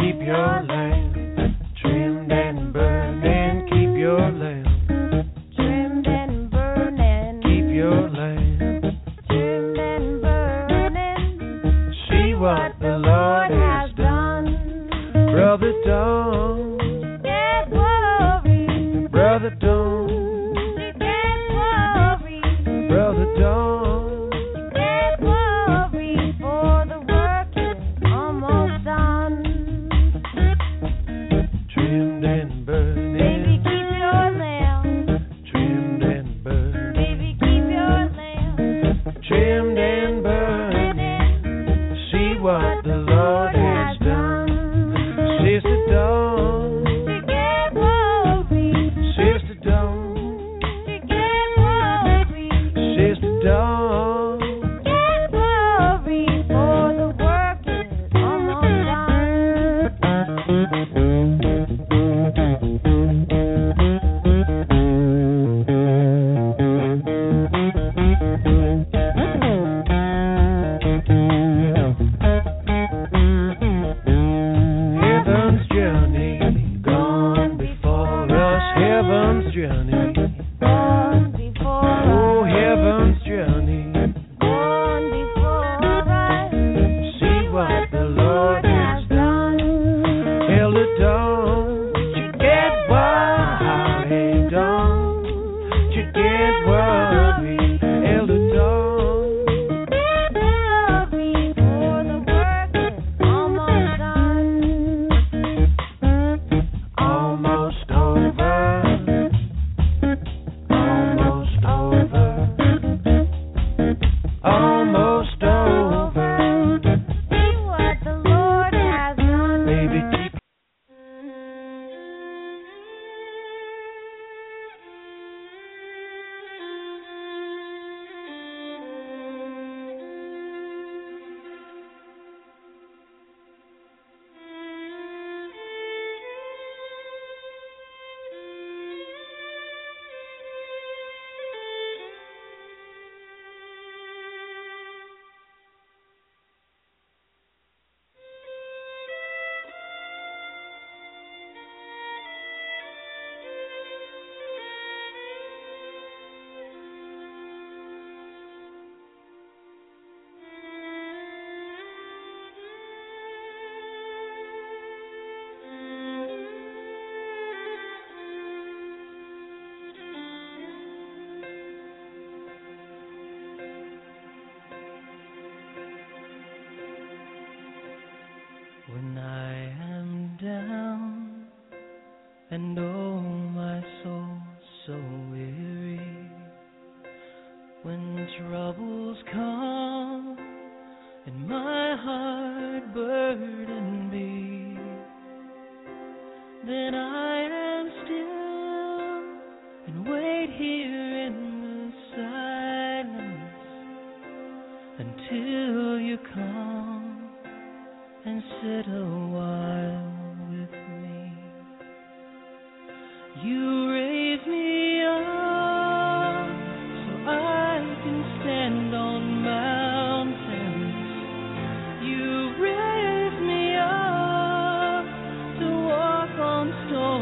keep your lamp trimmed and burning. Keep your lamp trimmed and burning. keep your lamp. Trimmed and burning. See what the Lord has done. Brother, don't. Get worried. Brother, don't. Get worried. Brother, don't. Get worried, for the work is almost done. Trimmed and burning. Baby, keep your lamp. Trimmed and burning. Baby, keep your lamp. Trimmed and burning. See what the Lord has done. Sister, don't. To get worried. Sister, don't. To get worried. Sister, don't. Get worried, for the work is almost Heaven's journey gone before us. Heaven's journey. gone before Oh, us. heaven's journey. Gone before us. See what the Lord has done. Elder, don't you get worried. Don't you get worried. Elder, don't. Get worried, for the work is almost done. Almost over. Almost over. Almost over. See what the Lord has done. Baby, keep when I am down and oh my soul so weary, when troubles come and my heart burden be, then I am still and wait here in the silence until you come and sit a while with me. You raise me up so I can stand on mountains. You raise me up to walk on stone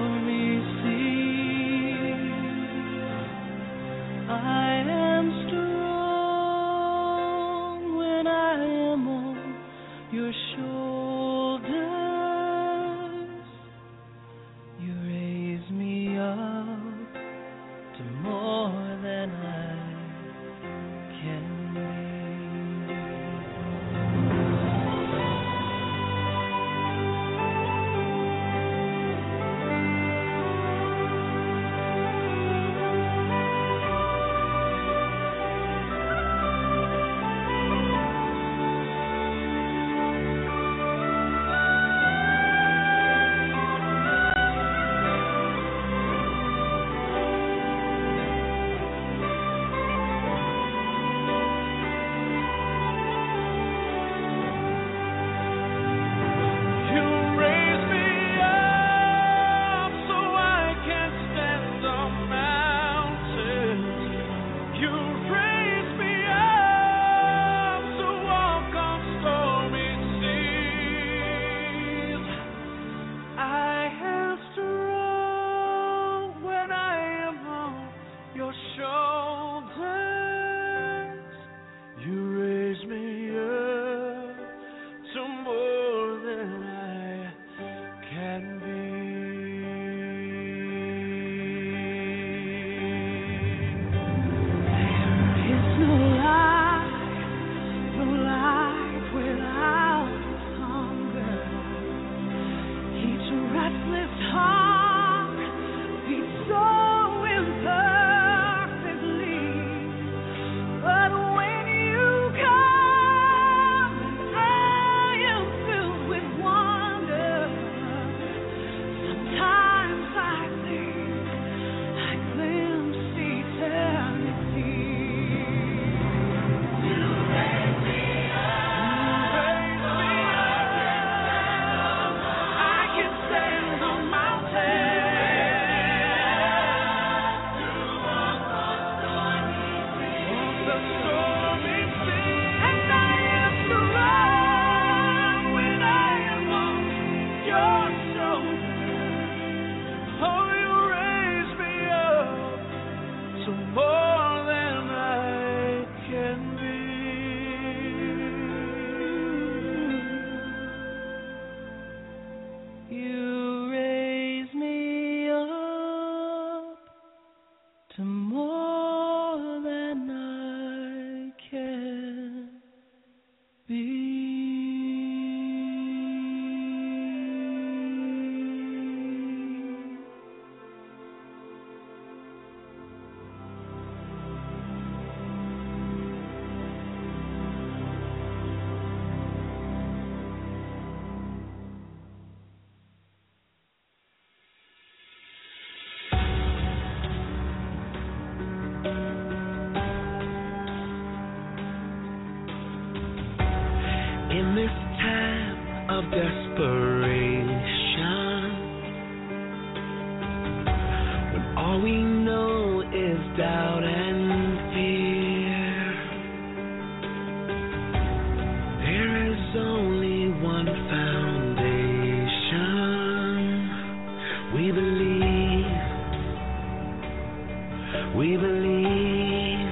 your shoulders. Oh, you raise me up to more than I can be. You raise me up to more than I can be. In this time of desperation, when all we know is doubt and fear, there is only one foundation. We believe, we believe,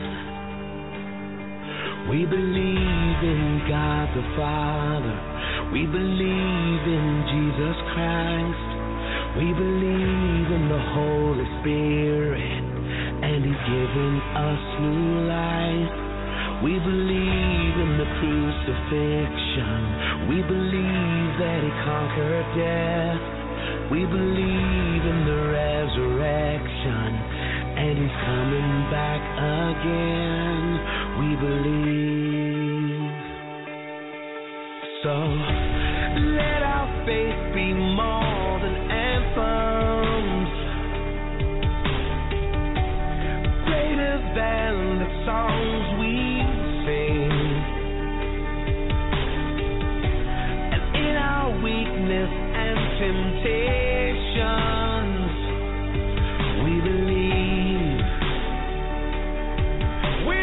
we believe in God the Father. We believe in Jesus Christ. We believe in the Holy Spirit, and He's given us new life. We believe in the crucifixion. We believe that He conquered death. We believe in the resurrection, and He's coming back again. We believe. So let our faith be more than anthems, greater than the songs we sing. And in our weakness and temptations, we believe. We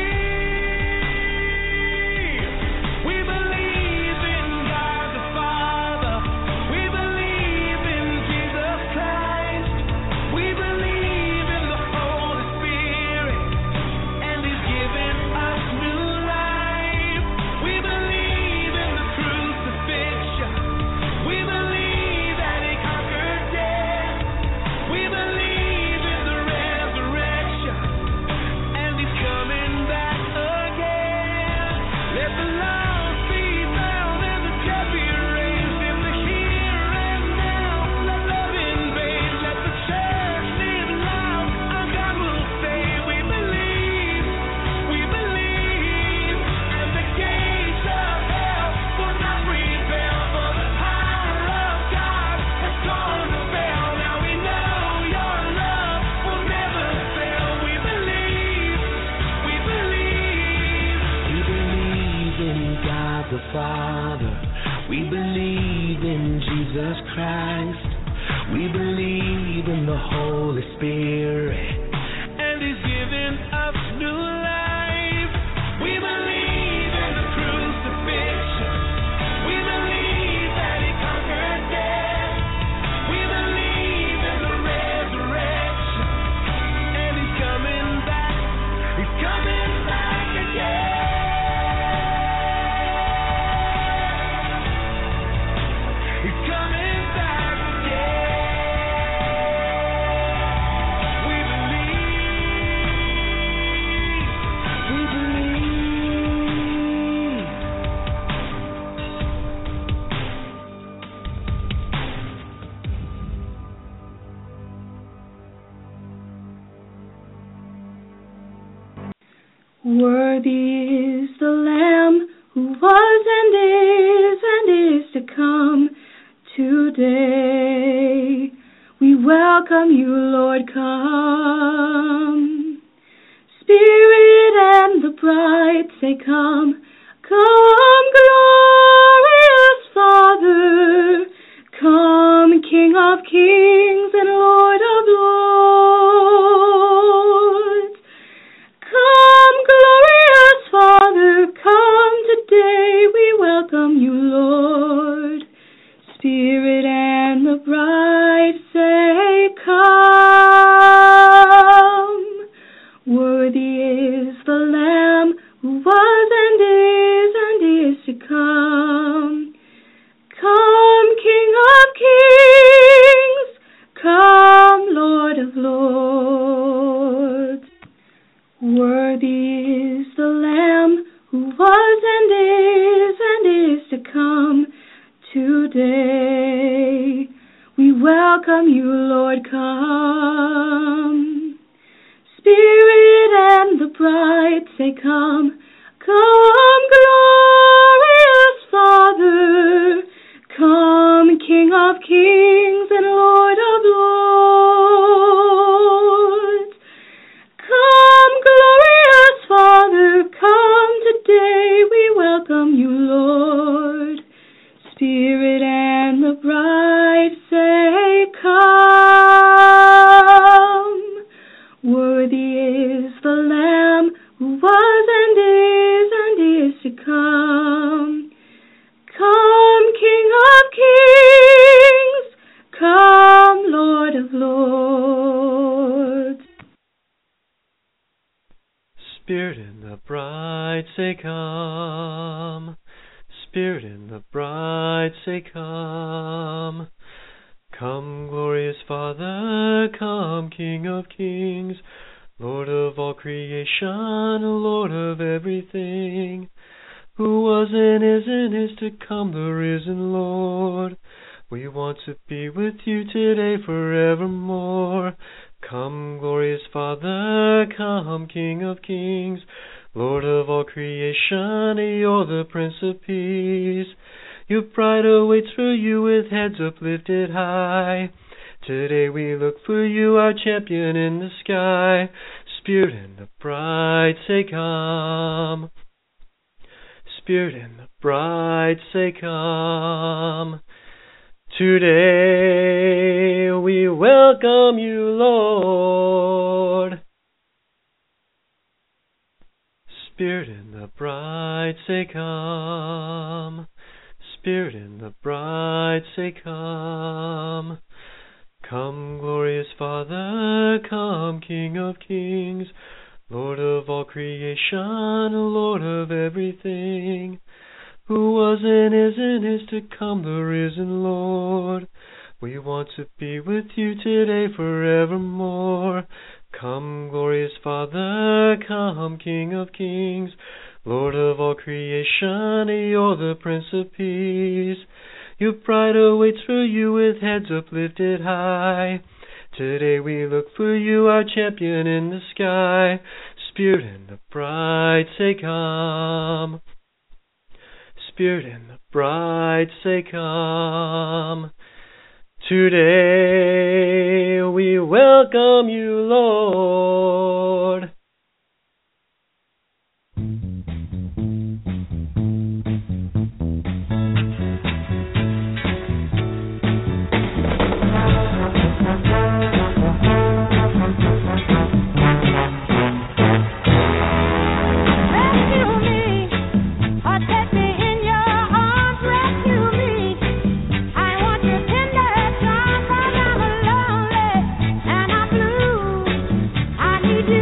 believe. We believe in God the Father. We believe in Jesus Christ. We believe in the Holy Spirit, and He's given us new life. We believe in the crucifixion. We believe that He conquered death. We believe in the resurrection, and He's coming back again. Let the lost be found and the dead be raised in the here and now. Let love invade. Let the church live loud. Our God will say, we believe, and the gates of hell will not prevail, for the power of God has gone to fail. Now we know your love will never fail. We believe. We believe in God the Father. We believe in Jesus Christ. We believe in the Holy Spirit, and He's given us new life. We believe in the crucifixion. We believe that He conquered death. We believe in the resurrection, and He's coming back. He's coming back again. He's coming back again. We believe. Worthy is the Lamb who was and is to come today. We welcome you, Lord, come. Spirit and the bride say, come. Come, glorious Father. Come, King of kings and Lord of lords. Come, glorious Father, come today. We welcome you, Lord. Spirit and the bride say, Come. Worthy is the Lamb who was and is to come. Come, King of Kings, come, Lord of Lords. Worthy is the Lamb who was and is to come. Today we welcome you, Lord, come. Spirit and the bride say, Come. Come, glorious Father. Come, King of Kings and Lord of Lords. Come, glorious Father. Come today. We welcome you, Lord. Spirit and the bride say, Come. Worthy is the Lamb who was and is to come. Come, King of Kings, come, Lord of Lords. Spirit and the bride say, Come. Spirit and the bride say, Come. Come, glorious Father, come, King of Kings, Lord of all creation, Lord of everything, who was and is to come, the risen Lord. We want to be with you today forevermore. Come, glorious Father, come, King of Kings, Lord of all creation, you're the Prince of Peace. Your bride awaits for you with heads uplifted high. Today we look for you, our champion in the sky. Spirit and the bride say, Come. Spirit and the bride say, Come. Today we welcome you, Lord. Spirit and the bride say, Come. Spirit and the bride say, Come. Come, glorious Father, come, King of Kings, Lord of all creation, Lord of everything, who was and is to come, the risen Lord. We want to be with you today forevermore. Come, glorious Father, come, King of Kings, Lord of all creation, you're the Prince of Peace. Your bride awaits for you with heads uplifted high. Today we look for you, our champion in the sky. Spirit and the bride say, Come. Spirit and the bride say, Come. Today we welcome you, Lord. I need you.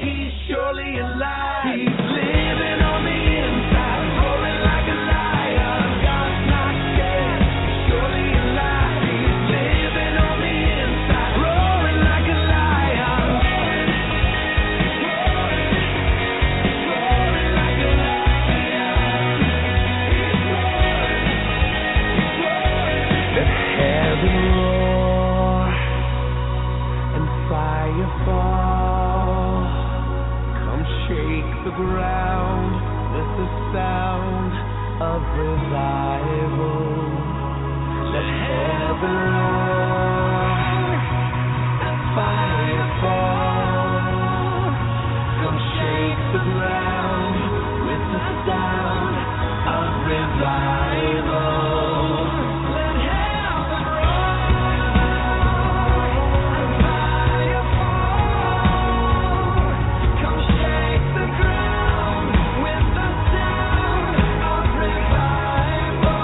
He's surely alive. He's living on the inside, roaring like a lion. God's not dead. He's surely alive. He's living on the inside, roaring like a lion. Roaring like a lion. Let heaven roar and fire fall. Come shake the ground with the sound of revival. Let heaven roar and fire fall. Come shake the ground with the sound of revival. Let heaven roar and fire fall. Come shake the ground with the sound of revival.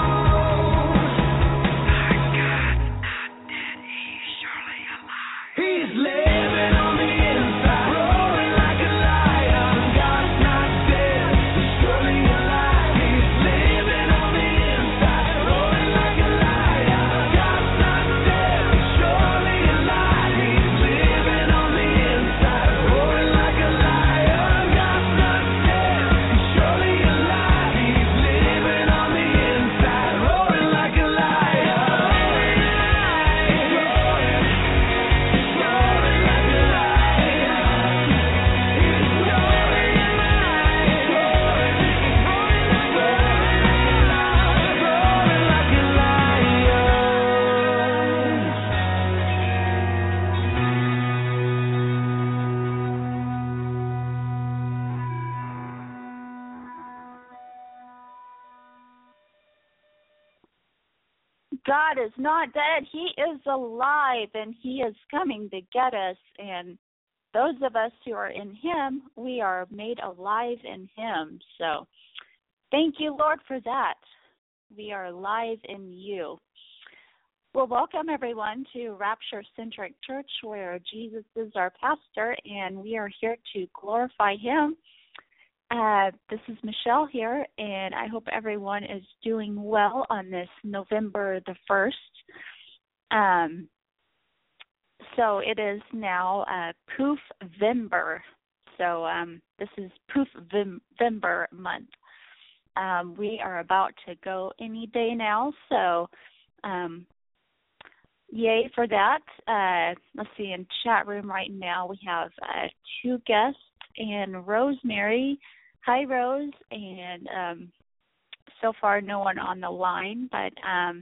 He's living on the inside, roaring like a lion. God's not dead. He's surely alive. He's living on the inside, roaring like a lion. God's not dead. He's surely alive. He's living on the inside, roaring like a lion. God's not dead. He's surely alive. He's living on the inside, roaring like a lion. He's roaring like a lion. He's roaring like a God is not dead. He is alive, and he is coming to get us. And those of us who are in him, we are made alive in him. So thank you, Lord, for that. We are alive in you. Well, welcome, everyone, to Rapture Centric Church, where Jesus is our pastor, and we are here to glorify him. This is Michelle here, and I hope everyone is doing well on this November the 1st. So it is now Poofvember. So this is Poofvember month. We are about to go any day now, so yay for that. Let's see, in chat room right now we have 2 guests and Rosemary. Hi, Rose, and so far no one on the line, but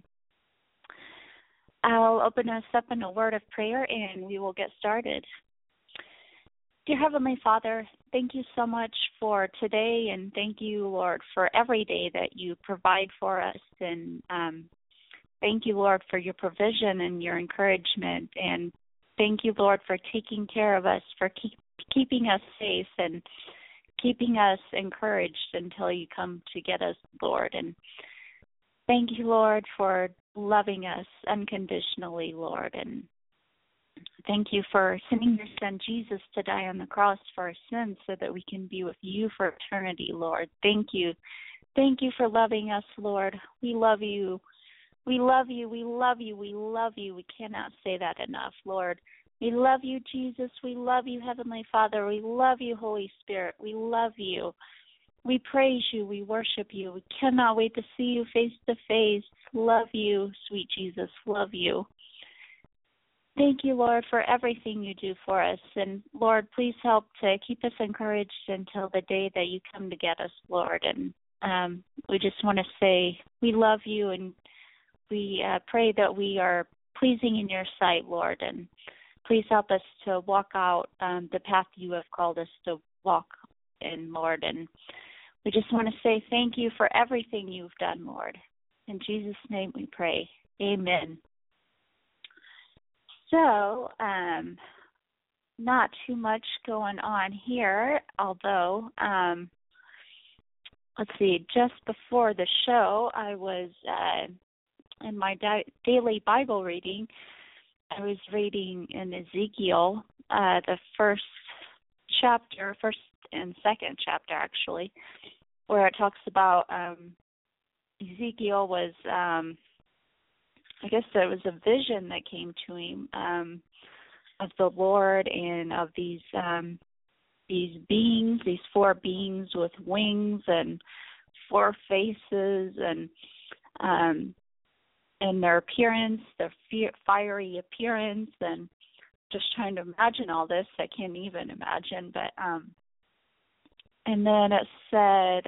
I'll open us up in a word of prayer and we will get started. Dear Heavenly Father, thank you so much for today, and thank you, Lord, for every day that you provide for us, and thank you, Lord, for your provision and your encouragement, and thank you, Lord, for taking care of us, for keeping us safe and keeping us encouraged until you come to get us, Lord. And thank you, Lord, for loving us unconditionally, Lord. And thank you for sending your son Jesus to die on the cross for our sins so that we can be with you for eternity, Lord. Thank you. Thank you for loving us, Lord. We love you. We love you. We love you. We love you. We cannot say that enough, Lord. We love you, Jesus. We love you, Heavenly Father. We love you, Holy Spirit. We love you. We praise you. We worship you. We cannot wait to see you face to face. Love you, sweet Jesus. Love you. Thank you, Lord, for everything you do for us. And, Lord, please help to keep us encouraged until the day that you come to get us, Lord. And we just want to say we love you, and we pray that we are pleasing in your sight, Lord. And please help us to walk out the path you have called us to walk in, Lord. And we just want to say thank you for everything you've done, Lord. In Jesus' name we pray. Amen. So, not too much going on here, although, let's see, just before the show, I was in my daily Bible reading. I was reading in Ezekiel, the first chapter, first and second chapter actually, where it talks about Ezekiel was, I guess there was a vision that came to him of the Lord and of these beings, these four beings with wings and four faces, and their appearance, their fiery appearance, and just trying to imagine all this. I can't even imagine, but and then it said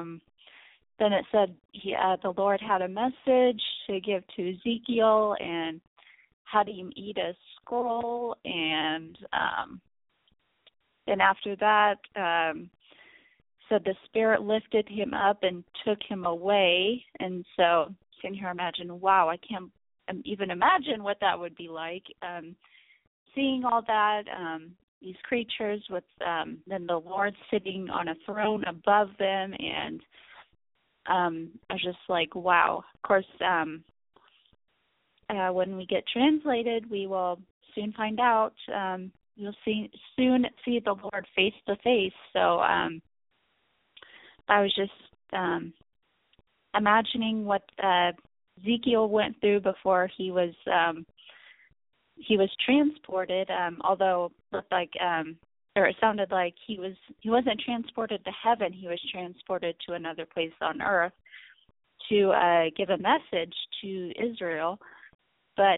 the Lord had a message to give to Ezekiel and had him eat a scroll, and then after that said the Spirit lifted him up and took him away. And so can you imagine, wow, I can't even imagine what that would be like, seeing all that, these creatures with then the Lord sitting on a throne above them, and I was just like, wow. Of course, when we get translated, we will soon find out. You'll soon see the Lord face to face. So I was just imagining what Ezekiel went through before he was transported. Although it looked like, or it sounded like he wasn't transported to heaven. He was transported to another place on earth to give a message to Israel. But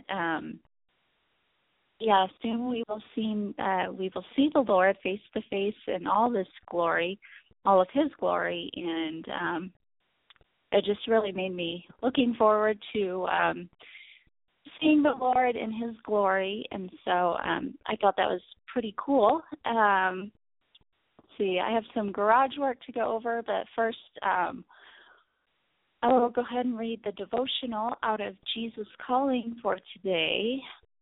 yeah, soon we will see the Lord face to face in all this glory, all of His glory, and it just really made me looking forward to seeing the Lord in His glory, and so I thought that was pretty cool. Let's see, I have some garage work to go over, but first I will go ahead and read the devotional out of Jesus Calling for today,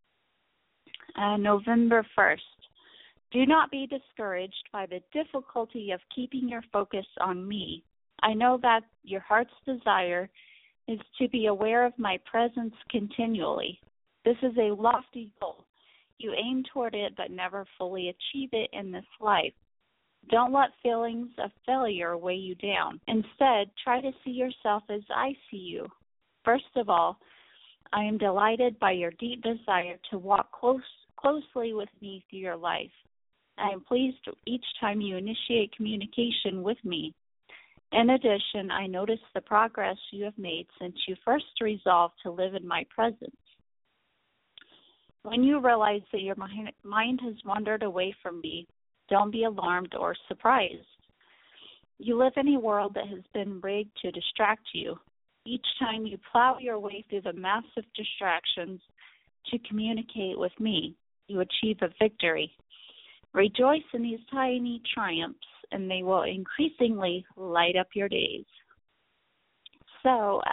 November 1st. Do not be discouraged by the difficulty of keeping your focus on me. I know that your heart's desire is to be aware of my presence continually. This is a lofty goal. You aim toward it but never fully achieve it in this life. Don't let feelings of failure weigh you down. Instead, try to see yourself as I see you. First of all, I am delighted by your deep desire to walk closely with me through your life. I am pleased each time you initiate communication with me. In addition, I notice the progress you have made since you first resolved to live in my presence. When you realize that your mind has wandered away from me, don't be alarmed or surprised. You live in a world that has been rigged to distract you. Each time you plow your way through the massive distractions to communicate with me, you achieve a victory. Rejoice in these tiny triumphs, and they will increasingly light up your days. So,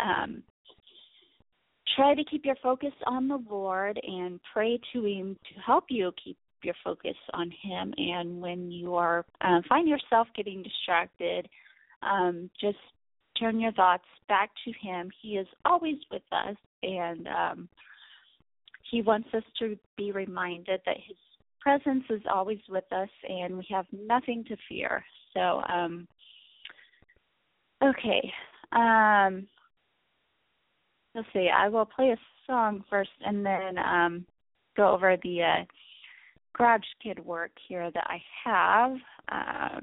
try to keep your focus on the Lord and pray to Him to help you keep your focus on Him. And when you are find yourself getting distracted, just turn your thoughts back to Him. He is always with us, and He wants us to be reminded that His presence is always with us, and we have nothing to fear. So, okay. Let's see. I will play a song first, and then go over the garage kid work here that I have.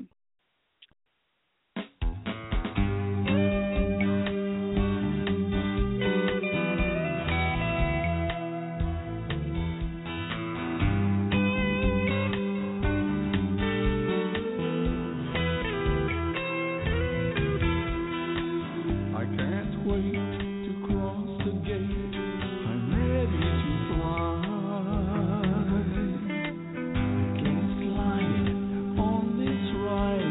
Right.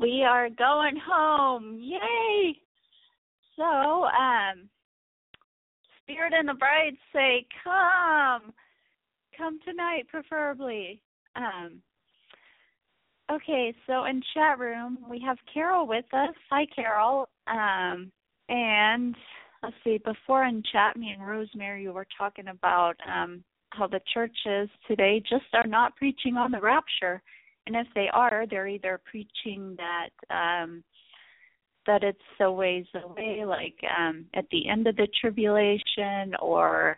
We are going home. Yay! So, Spirit and the bride say, come. Come tonight, preferably. Okay, so in chat room, we have Carol with us. Hi, Carol. And let's see, before in chat, me and Rosemary were talking about how the churches today just are not preaching on the rapture. And if they are, they're either preaching that that it's a ways away, like at the end of the tribulation, or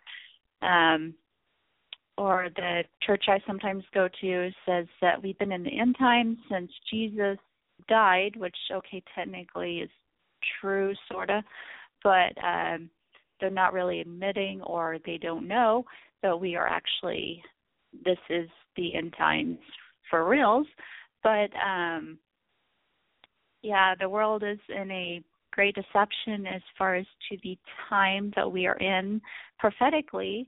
the church I sometimes go to says that we've been in the end times since Jesus died, which, okay, technically is true, sort of, but they're not really admitting, or they don't know that we are actually, this is the end times for reals. But yeah, the world is in a great deception as far as to the time that we are in prophetically.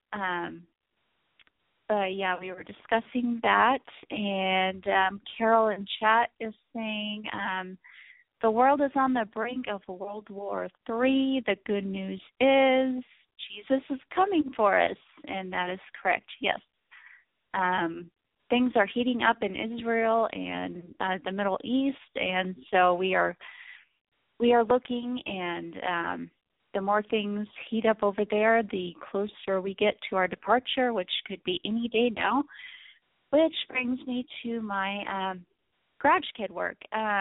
But yeah, we were discussing that, and Carol in chat is saying the world is on the brink of World War III. The good news is Jesus is coming for us, and that is correct, yes. Things are heating up in Israel and the Middle East, and so we are looking, and the more things heat up over there, the closer we get to our departure, which could be any day now, which brings me to my Garage Kid work.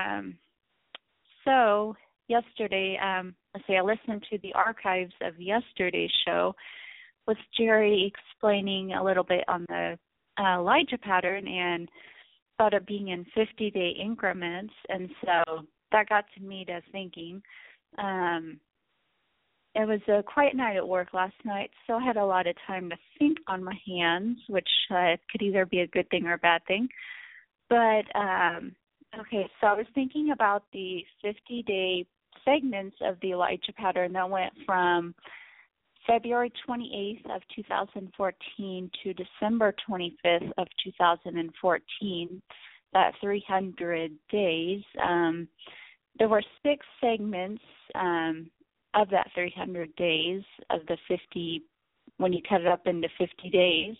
So yesterday, let's see, I listened to the archives of yesterday's show with Jerry explaining a little bit on the Elijah pattern and about it being in 50-day increments, and so that got to me to thinking. It was a quiet night at work last night, so I had a lot of time to think on my hands, which could either be a good thing or a bad thing. But, okay, so I was thinking about the 50-day segments of the Elijah pattern that went from February 28th of 2014 to December 25th of 2014, that 300 days. There were 6 segments of that 300 days of the 50, when you cut it up into 50 days.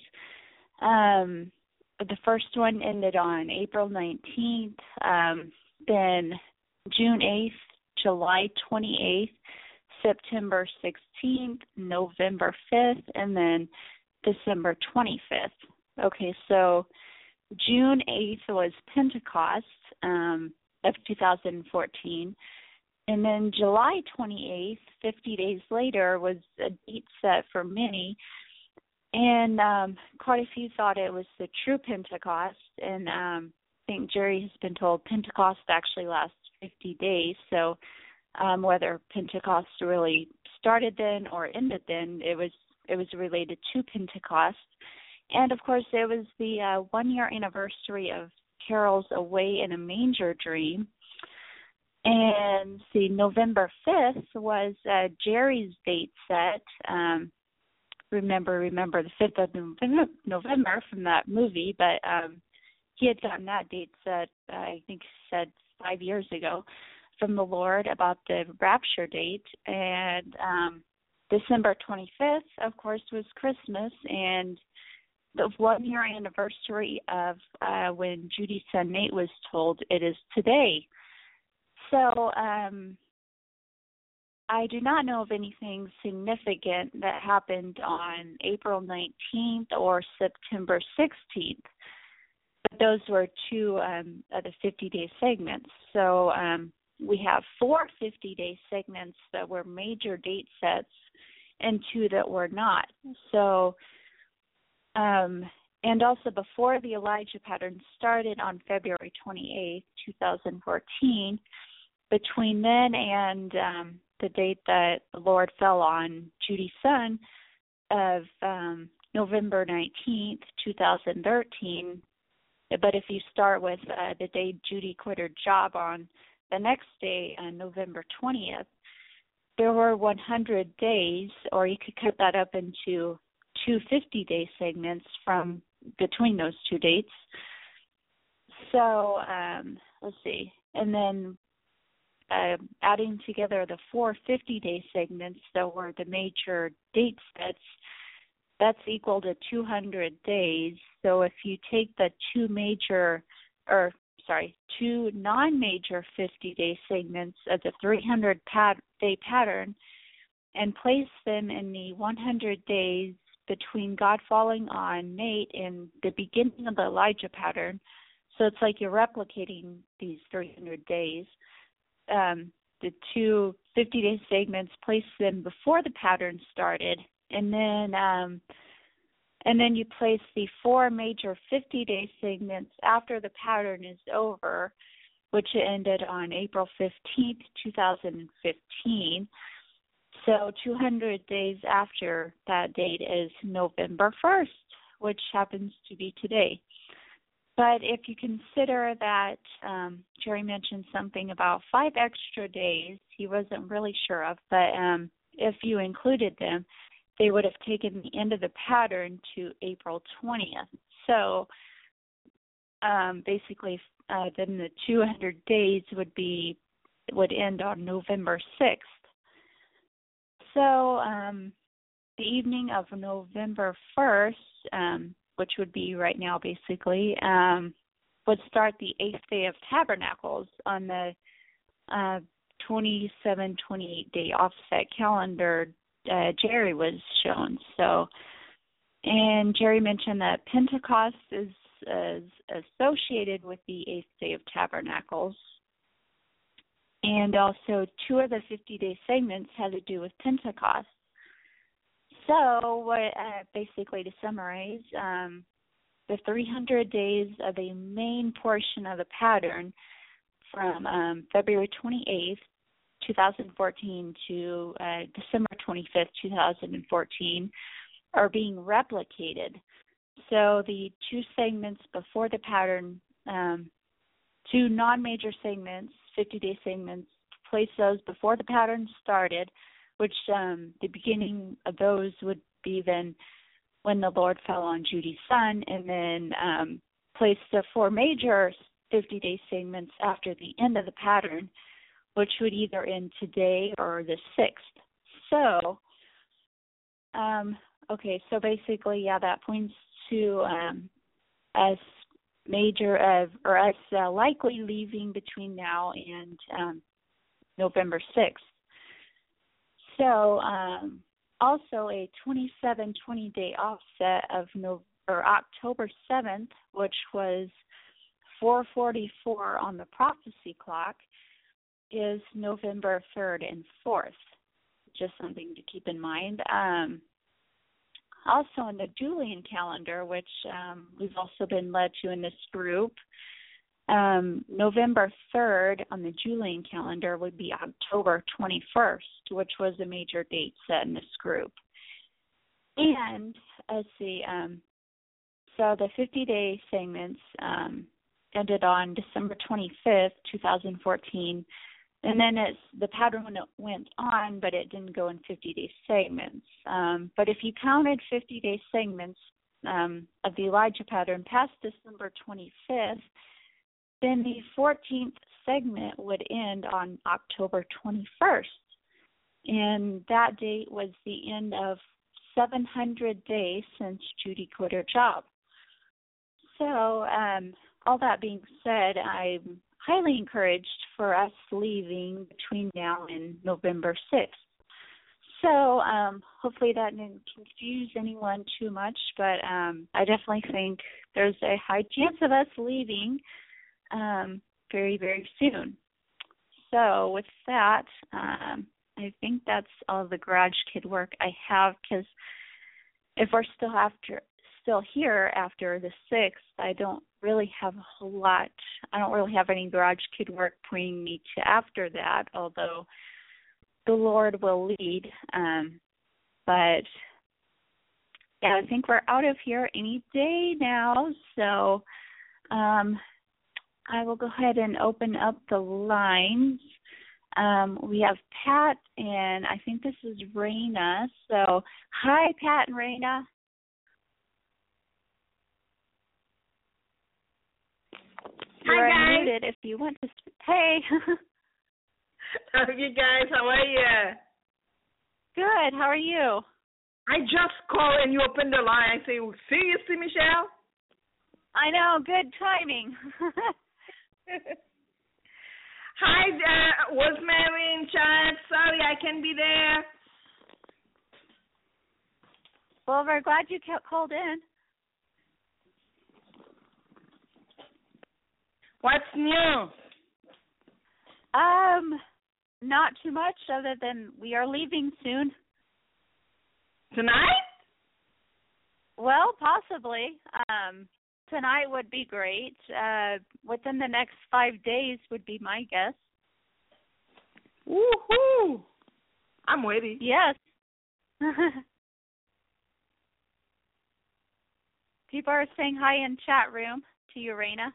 The first one ended on April 19th, then June 8th, July 28th, September 16th, November 5th, and then December 25th. Okay, so June 8th was Pentecost of 2014. And then July 28th, 50 days later, was a date set for many. And quite a few thought it was the true Pentecost. And I think Jerry has been told Pentecost actually lasts 50 days. So whether Pentecost really started then or ended then, it was related to Pentecost. And, of course, it was the 1-year anniversary of Carol's Away in a Manger dream. And the November 5th was Jerry's date set. Remember the 5th of November from that movie, but he had gotten that date set, I think he said 5 years ago, from the Lord about the rapture date. And December 25th, of course, was Christmas, and the 1-year anniversary of when Judy's son Nate was told it is today. So I do not know of anything significant that happened on April 19th or September 16th. But those were 2 of the 50-day segments. So we have 4 50-day segments that were major date sets and 2 that were not. So, and also before the Elijah pattern started on February 28th, 2014, between then and the date that the Lord fell on Judy's son of November 19th, 2013, but if you start with the day Judy quit her job on the next day, on November 20th, there were 100 days, or you could cut that up into 2 50-day segments from between those 2 dates. So let's see. And then adding together the 4 50-day segments that were the major date sets, that's equal to 200 days. So if you take the two non-major 50-day segments of the 300-day pattern and place them in the 100 days between God falling on Nate and the beginning of the Elijah pattern, so it's like you're replicating these 300 days. The two 50-day segments, place them before the pattern started, and then you place the 4 major 50-day segments after the pattern is over, which ended on April 15th, 2015. So 200 days after that date is November 1st, which happens to be today. But if you consider that Jerry mentioned something about 5 extra days he wasn't really sure of, but if you included them, they would have taken the end of the pattern to April 20th. So basically then the 200 days would end on November 6th. So the evening of November 1st, which would be right now basically, would start the 8th day of Tabernacles on the 27-28 day offset calendar Jerry was shown. So, and Jerry mentioned that Pentecost is associated with the 8th day of Tabernacles. And also 2 of the 50-day segments had to do with Pentecost. So basically to summarize, the 300 days of the main portion of the pattern from February 28th, 2014 to December 25th, 2014 are being replicated. So the 2 segments before the pattern, 2 non-major segments, 50-day segments, place those before the pattern started, which the beginning of those would be then when the Lord fell on Judy's son, and then place the 4 major 50-day segments after the end of the pattern, which would either end today or the 6th. So, so basically, yeah, that points to us likely leaving between now and November 6th. So, also a 27-20-day offset of October 7th, which was 4:44 on the prophecy clock, is November 3rd and 4th. Just something to keep in mind. Also in the Julian calendar, which we've also been led to in this group, November 3rd on the Julian calendar would be October 21st, which was a major date set in this group. And let's see, so the 50-day segments ended on December 25th, 2014, and then the pattern went on, but it didn't go in 50-day segments. But if you counted 50-day segments of the Elijah pattern past December 25th, then the 14th segment would end on October 21st. And that date was the end of 700 days since Judy quit her job. So all that being said, I'm highly encouraged for us leaving between now and November 6th. So hopefully that didn't confuse anyone too much, but I definitely think there's a high chance of us leaving very, very soon. So with that, I think that's all the Garage Kid work I have, because if we're still here after the 6th, I don't really have a whole lot. I don't really have any Garage Kid work pointing me to after that, although the Lord will lead. But yeah, I think we're out of here any day now. So I will go ahead and open up the lines. We have Pat, and I think this is Raina. So hi, Pat and Raina. You're Hi, guys. unmuted if you want to. Hey. You guys, how are you? Good. How are you? I just called and you opened the line. I say, seriously, Michelle? I know. Good timing. Hi, Rosemary in chat. Sorry, I can't be there. Well, we're glad you called in. What's new? Not too much other than we are leaving soon. Tonight? Well, possibly. Tonight would be great. Within the next 5 days would be my guess. Woohoo! I'm ready. Yes. People are saying hi in chat room to you, Raina.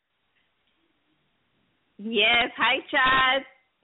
Yes, hi, Chad.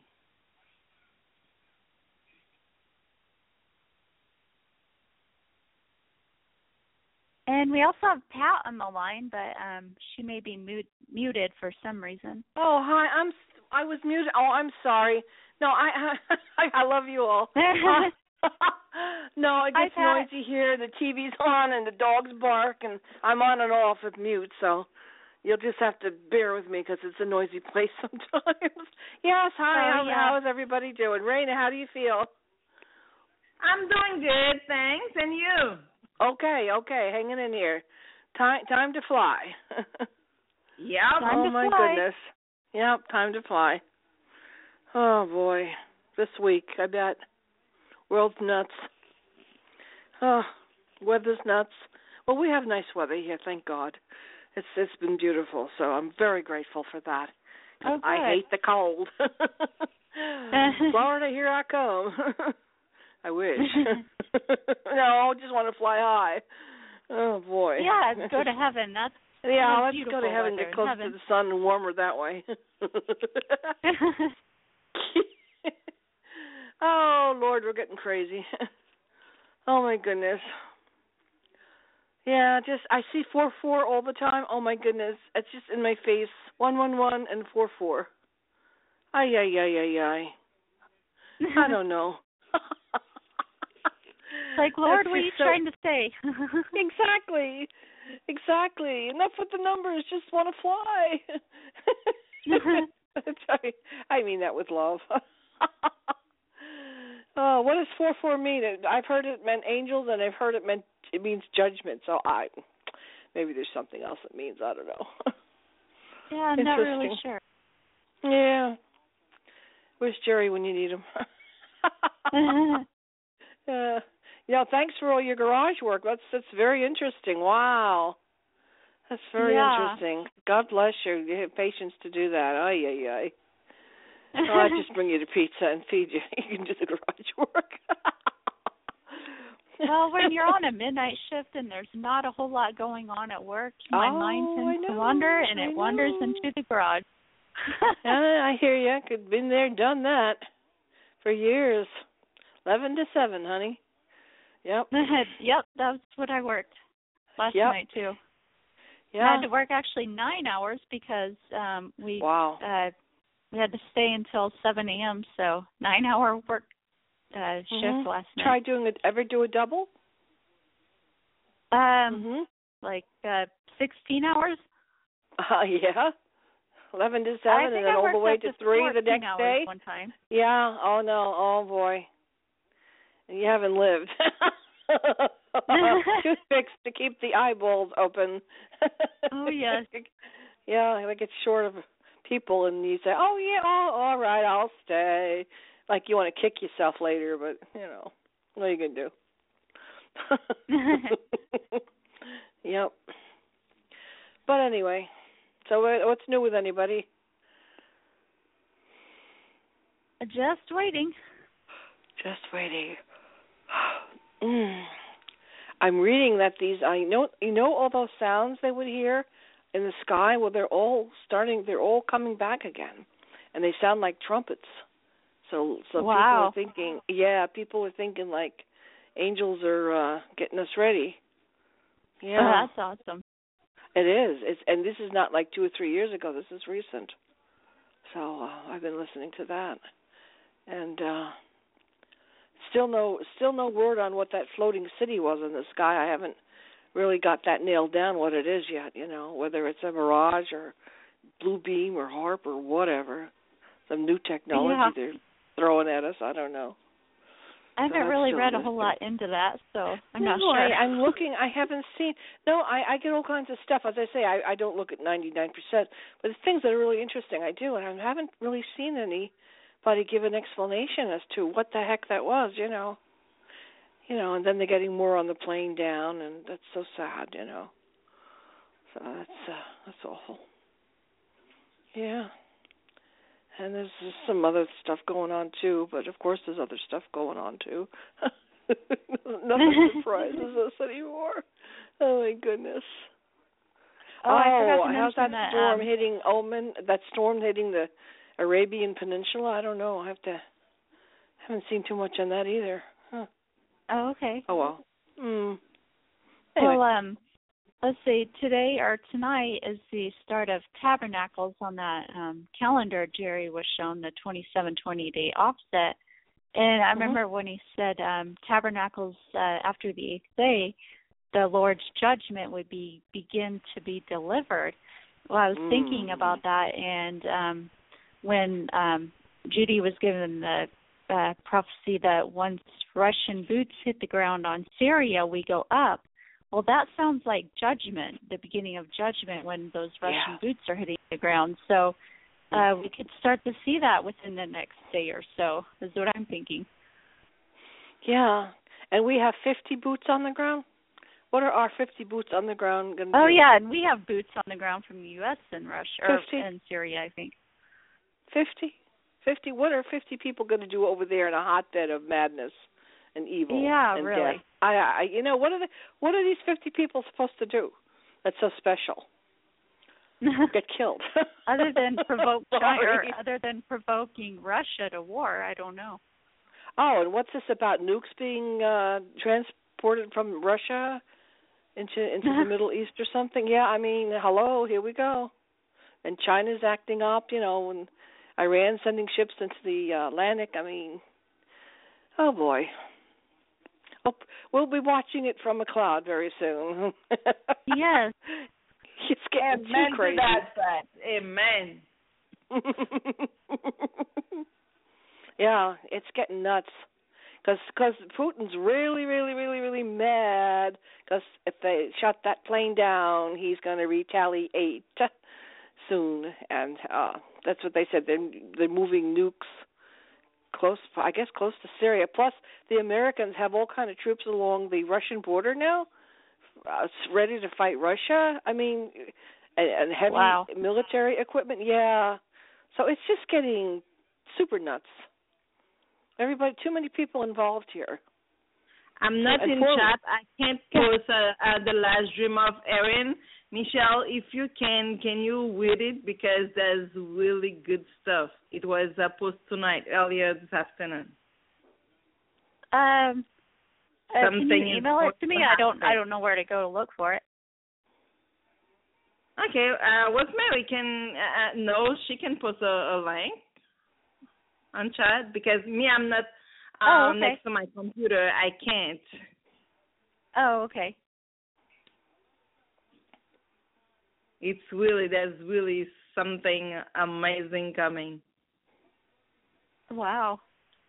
And we also have Pat on the line, but she may be muted for some reason. Oh, hi. I was muted. Oh, I'm sorry. No, I love you all. No, it gets noisy here. The TV's on and the dogs bark, and I'm on and off with mute, so you'll just have to bear with me because it's a noisy place sometimes. Yes, hi. How is everybody doing? Raina, how do you feel? I'm doing good, thanks. And you? Okay, hanging in here. Time to fly. Yep. Oh, my goodness. Yep, time to fly. Oh, boy. This week, I bet. World's nuts. Oh, weather's nuts. Well, we have nice weather here, thank God. It's been beautiful, so I'm very grateful for that. Oh, I hate the cold. Florida, here I come. I wish. No, I just want to fly high. Oh, boy. Yeah, go to heaven. Let's go to heaven, get close to the sun and warmer that way. Oh, Lord, we're getting crazy. Oh, my goodness. Yeah, I see 44 all the time. Oh, my goodness. It's just in my face. 111 and 44. Ay. I don't know. Like, Lord, what are you trying to say? Exactly. Enough with the numbers. Just want to fly. I mean that with love. Oh, what does 44 mean? I've heard it meant angels, and I've heard it means judgment. So maybe there's something else it means. I don't know. Yeah, I'm not really sure. Yeah. Where's Jerry when you need him? Thanks for all your garage work. That's very interesting. Wow. That's very interesting. God bless you. You have patience to do that. Ay. I'll just bring you the pizza and feed you. You can do the garage work. Well, when you're on a midnight shift and there's not a whole lot going on at work, my mind tends to wander, and it wanders into the garage. I hear you. Could been there, done that for years. 11 to 7, honey. Yep. Yep, that's what I worked last night, too. Yeah. I had to work actually 9 hours because we had to stay until 7 a.m., so 9-hour work shift last night. Try ever do a double? Like 16 hours. Yeah. 11 to 7 and then all the way to 3 the next day? One time. Yeah. Oh, no. Oh, boy. You haven't lived. Toothpicks to keep the eyeballs open. Oh, yes. Yeah, like it's short of people, and you say, oh, yeah, all right, I'll stay. Like you want to kick yourself later, but, what are you going to do? Yep. But anyway, so what's new with anybody? Just waiting. I'm reading that all those sounds they would hear in the sky, well, they're all coming back again, and they sound like trumpets. So wow. People are thinking like angels are getting us ready. Yeah. Oh, that's awesome. It is. And this is not like 2 or 3 years ago. This is recent. So I've been listening to that, and still no word on what that floating city was in the sky. I haven't really got that nailed down what it is yet. Whether it's a mirage or blue beam or HARP or whatever, some new technology they're throwing at us. I don't know. I haven't really read a whole lot into that, so I'm not sure. I'm looking. I haven't seen. No, I get all kinds of stuff. As I say, I don't look at 99%, but the things that are really interesting, I do, and I haven't really seen anybody give an explanation as to what the heck that was. And then they're getting more on the plane down, and that's so sad. So that's awful. Yeah. And there's some other stuff going on, too, but of course there's other stuff going on, too. Nothing surprises us anymore. Oh, my goodness. How's that storm hitting Oman? That storm hitting the Arabian Peninsula? I don't know. Haven't seen too much on that either. Huh. Oh, okay. Oh, well. Anyway. Well, let's see, today or tonight is the start of Tabernacles on that calendar Jerry was shown, the 27-20-day offset. And I remember when he said Tabernacles after the 8th day, the Lord's judgment would begin to be delivered. Well, I was thinking about that, and when Judy was given the prophecy that once Russian boots hit the ground on Syria, we go up. Well, that sounds like judgment, the beginning of judgment when those Russian boots are hitting the ground. So we could start to see that within the next day or so, is what I'm thinking. Yeah. And we have 50 boots on the ground? What are our 50 boots on the ground going to do? Oh, yeah, and we have boots on the ground from the U.S. and Russia, 50? and Syria, I think. 50? 50? What are 50 people going to do over there in a hotbed of madness and evil and really. death? What are these 50 people supposed to do that's so special? Get killed. other than provoking Russia to war, I don't know. Oh, and what's this about nukes being transported from Russia into the Middle East or something? Yeah, I mean, hello, here we go. And China's acting up, and Iran sending ships into the Atlantic. I mean, oh boy. We'll be watching it from a cloud very soon. Yes. It's getting too crazy. Amen. Yeah, it's getting nuts. Because Putin's really, really, really, really mad. Because if they shut that plane down, he's going to retaliate soon. And that's what they said. They're moving nukes close to Syria. Plus, the Americans have all kind of troops along the Russian border now, ready to fight Russia. I mean, and heavy military equipment. Yeah. So it's just getting super nuts. Too many people involved here. I'm not in chat. I can't post the last dream of Erin. Michelle, if you can you read it? Because there's really good stuff. It was posted tonight, earlier this afternoon. Can you email it to me? I don't know where to go to look for it. Okay, Rosemary she can post a link on chat, because I'm not next to my computer. I can't. Oh, okay. There's really something amazing coming. Wow.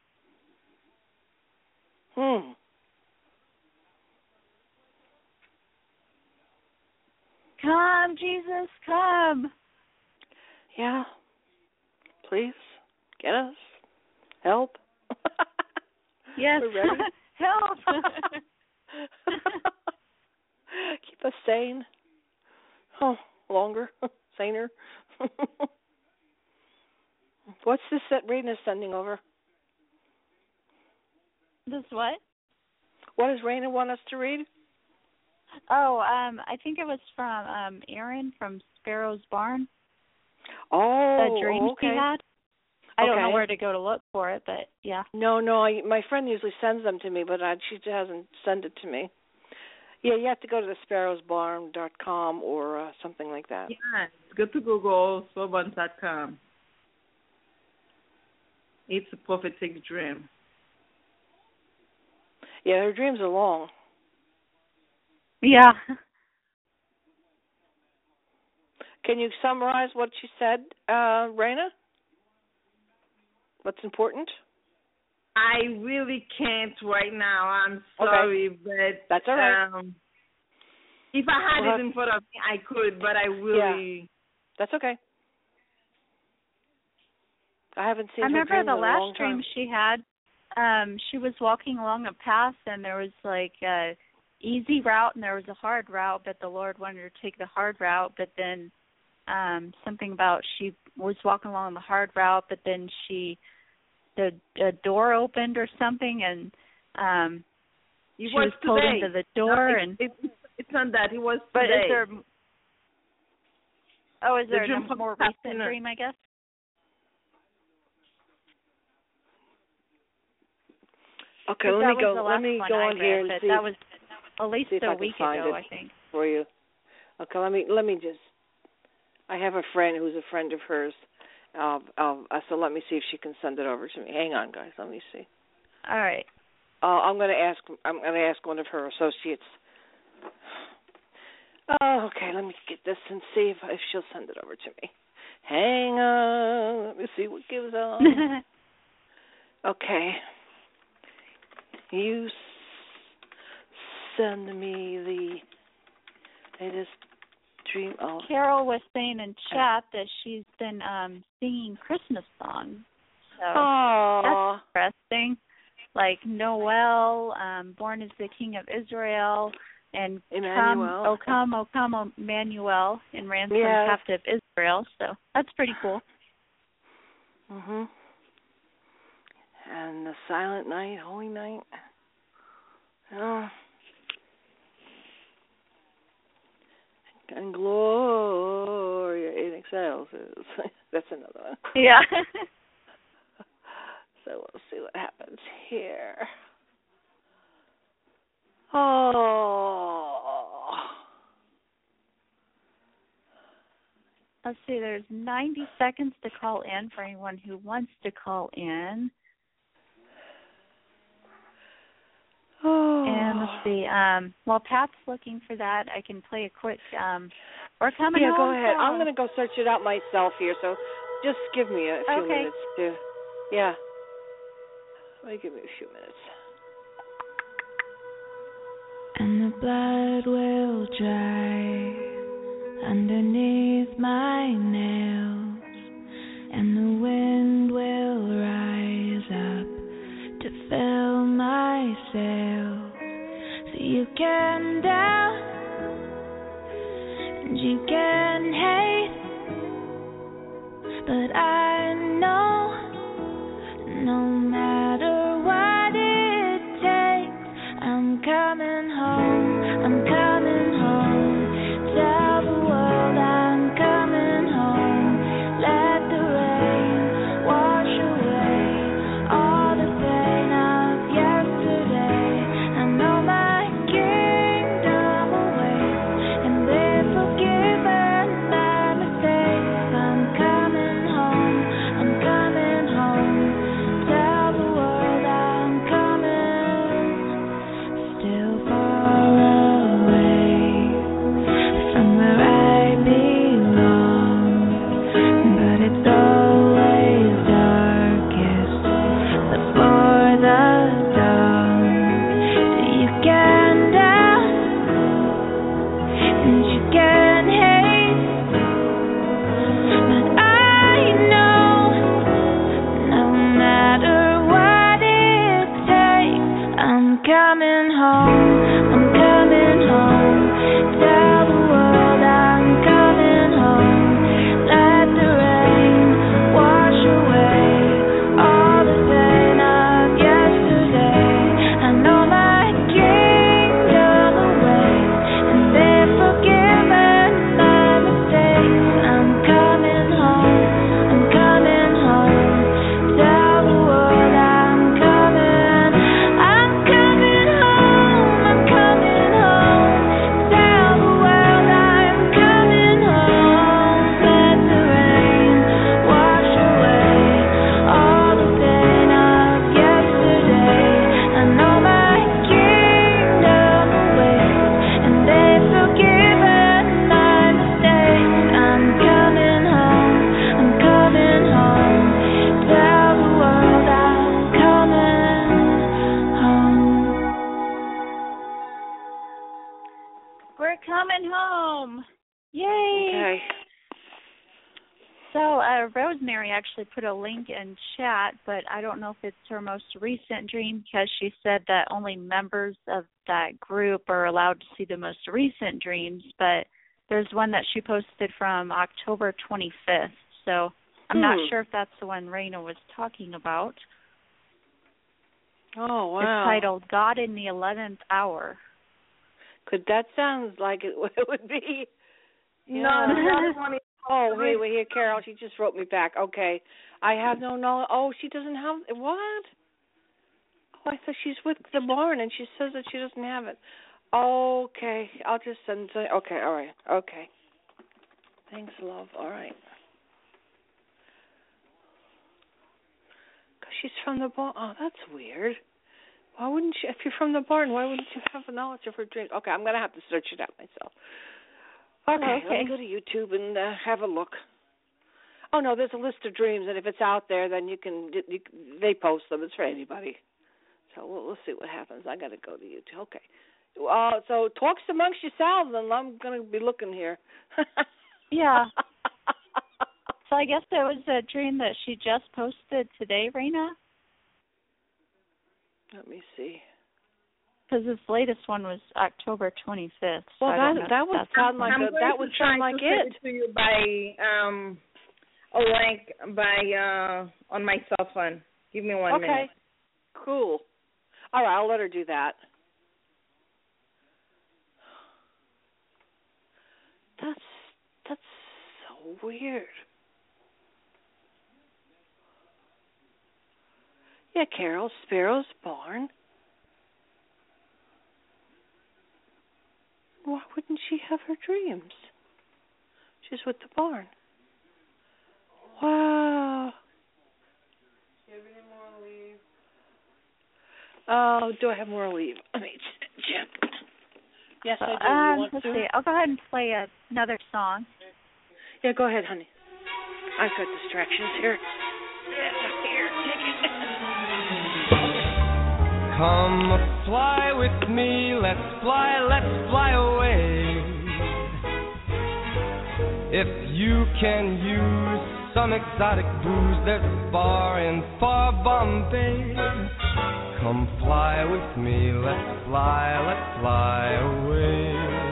Come, Jesus, come. Yeah. Please, get us. Help. Yes. We're ready. Help. Keep us sane. Longer. Saner. What's this that Raina is sending over? This what? What does Raina want us to read? Oh, I think it was from Erin from Sparrow's Barn. Oh, the dream okay. she had. I don't know where to go to look for it, but yeah. No, my friend usually sends them to me, but she hasn't sent it to me. Yeah, you have to go to the sparrowsbarn.com or something like that. Yeah, go to Google, soulbonds.com. It's a prophetic dream. Yeah, her dreams are long. Yeah. Can you summarize what she said, Raina? What's important? I really can't right now. I'm sorry, but that's all right. If I had it in front of me, I could, but I really. Yeah. That's okay. I haven't seen. I remember her the last dream time. she had. She was walking along a path, and there was like a easy route, and there was a hard route. But the Lord wanted her to take the hard route. But then something about she was walking along the hard route, but then the door opened or something, and she was pulled into the door. No, it's not that. It was but today. Is there a more recent dream, I guess? Okay, let me go on here and see. That was at least a week ago, I think. For you. Okay, let me just. I have a friend who's a friend of hers. So let me see if she can send it over to me. Hang on, guys. Let me see. All right. I'm going to ask one of her associates. Oh, okay. Let me get this and see if she'll send it over to me. Hang on. Let me see what gives on. Okay. You send me the latest dream. Oh. Carol was saying in chat that she's been singing Christmas songs. So Aww. That's interesting. Like Noel, Born is the King of Israel, and Emmanuel. Come, O come, Emmanuel, and Ransom Captive Israel. So that's pretty cool. Mhm. And the Silent Night, Holy Night. Oh. And Gloria in Excelsis. That's another one. Yeah. So we'll see what happens here. Oh. Let's see, there's 90 seconds to call in for anyone who wants to call in. Oh. And let's see, while Pat's looking for that, I can play a quick, we're coming home. Yeah, go ahead. Song. I'm going to go search it out myself here, so just give me a few minutes to, yeah. Give me a few minutes. And the blood will dry underneath my nails, and the wind will rise up to fill my sails. So you can doubt and you can hate, but I know no matter what it takes, I'm coming home, I'm coming home. Tell the world I'm coming home. Mary actually put a link in chat, but I don't know if it's her most recent dream because she said that only members of that group are allowed to see the most recent dreams, but there's one that she posted from October 25th, so I'm not sure if that's the one Raina was talking about. Oh, wow. It's titled God in the 11th Hour. Could that sound like it would be? No, oh, wait, here, Carol. She just wrote me back. Okay. I have no knowledge. Oh, she doesn't have what? Oh, I thought she's with the barn, and she says that she doesn't have it. Okay. I'll just send it. Okay, all right. Okay. Thanks, love. All right. Because she's from the barn. Oh, that's weird. Why wouldn't you? If you're from the barn, why wouldn't you have the knowledge of her dream? Okay, I'm going to have to search it out myself. Okay, let me go to YouTube and have a look. Oh, no, there's a list of dreams, and if it's out there, then they post them. It's for anybody. So we'll see what happens. I got to go to YouTube. Okay. So talks amongst yourselves, and I'm going to be looking here. Yeah. So I guess that was a dream that she just posted today, Raina? Let me see. Because this latest one was October 25th. So well, that would sound like it. To you by a link by on my cell phone. Give me 1 minute. Okay. Cool. All right, I'll let her do that. That's so weird. Yeah, Carol, Sparrow's barn. Why wouldn't she have her dreams? She's with the barn. Wow. Do you have any more leave? Oh, do I have more leave? Let me check. Yes, I do. Let's see. I'll go ahead and play another song. Yeah, go ahead, honey. I've got distractions here. Here, take it. Come fly with me, let's fly away. If you can use some exotic booze, there's a bar in far Bombay. Come fly with me, let's fly away.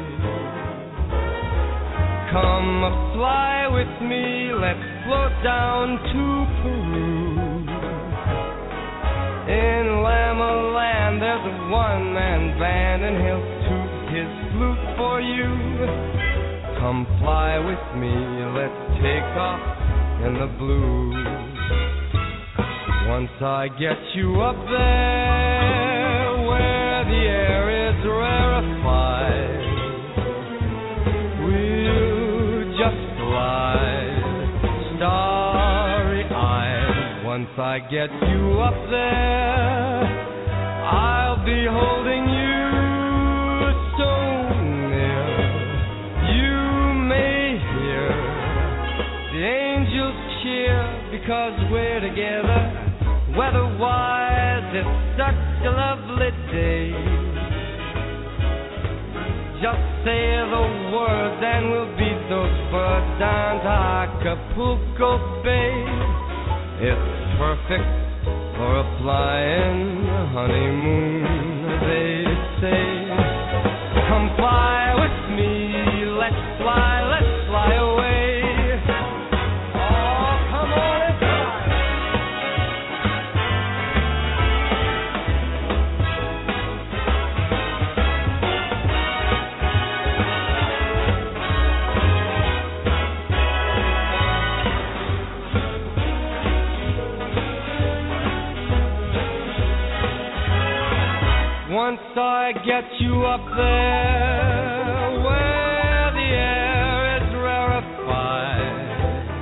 Come fly with me, let's float down to Peru. In Llama Land, there's a one-man band, and he'll toot his flute for you. Come fly with me, let's take off in the blue. Once I get you up there, where the air is rarefied, we'll just glide starry-eyed. Once I get you up there, I'll be holding you so near. You may hear the angels cheer because we're together. Weather-wise, it's such a lovely day. Just say the words and we'll beat those birds down to Acapulco Bay. It's perfect for a flying honeymoon, they say. Come fly with me, let's fly away. Oh, come on and fly. Once I get you up there, where the air is rarefied,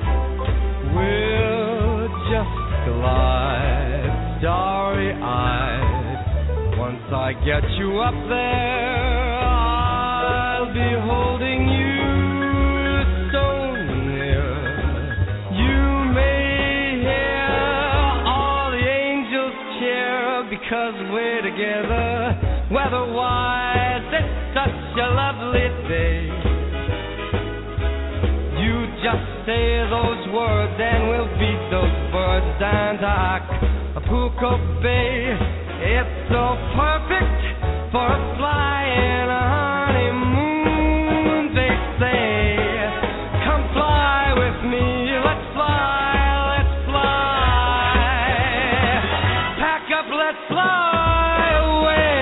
we'll just glide starry-eyed. Once I get you up there, I'll be holding you so near. You may hear all the angels cheer because we're together. Weather-wise, it's such a lovely day. You just say those words and we'll beat Dock, Pucto Bay. It's so perfect for a flying honeymoon, they say. Come fly with me, let's fly, let's fly. Pack up, let's fly away.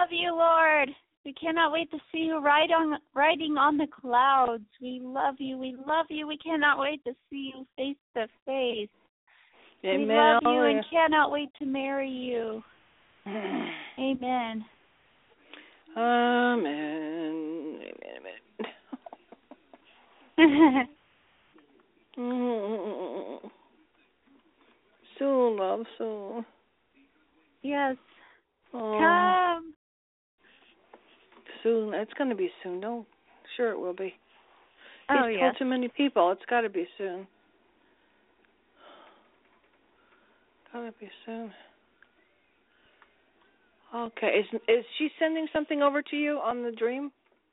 love you, Lord. We cannot wait to see you riding on the clouds. We love you. We love you. We cannot wait to see you face to face. Amen. We love you and cannot wait to marry you. Amen. Amen. Amen. Soon, love, soon. Yes. Oh. Come. Soon. It's going to be soon. No, sure it will be. Oh, He's yes. told too many people. It's got to be soon. Got to be soon. Okay. Is she sending something over to you on the dream?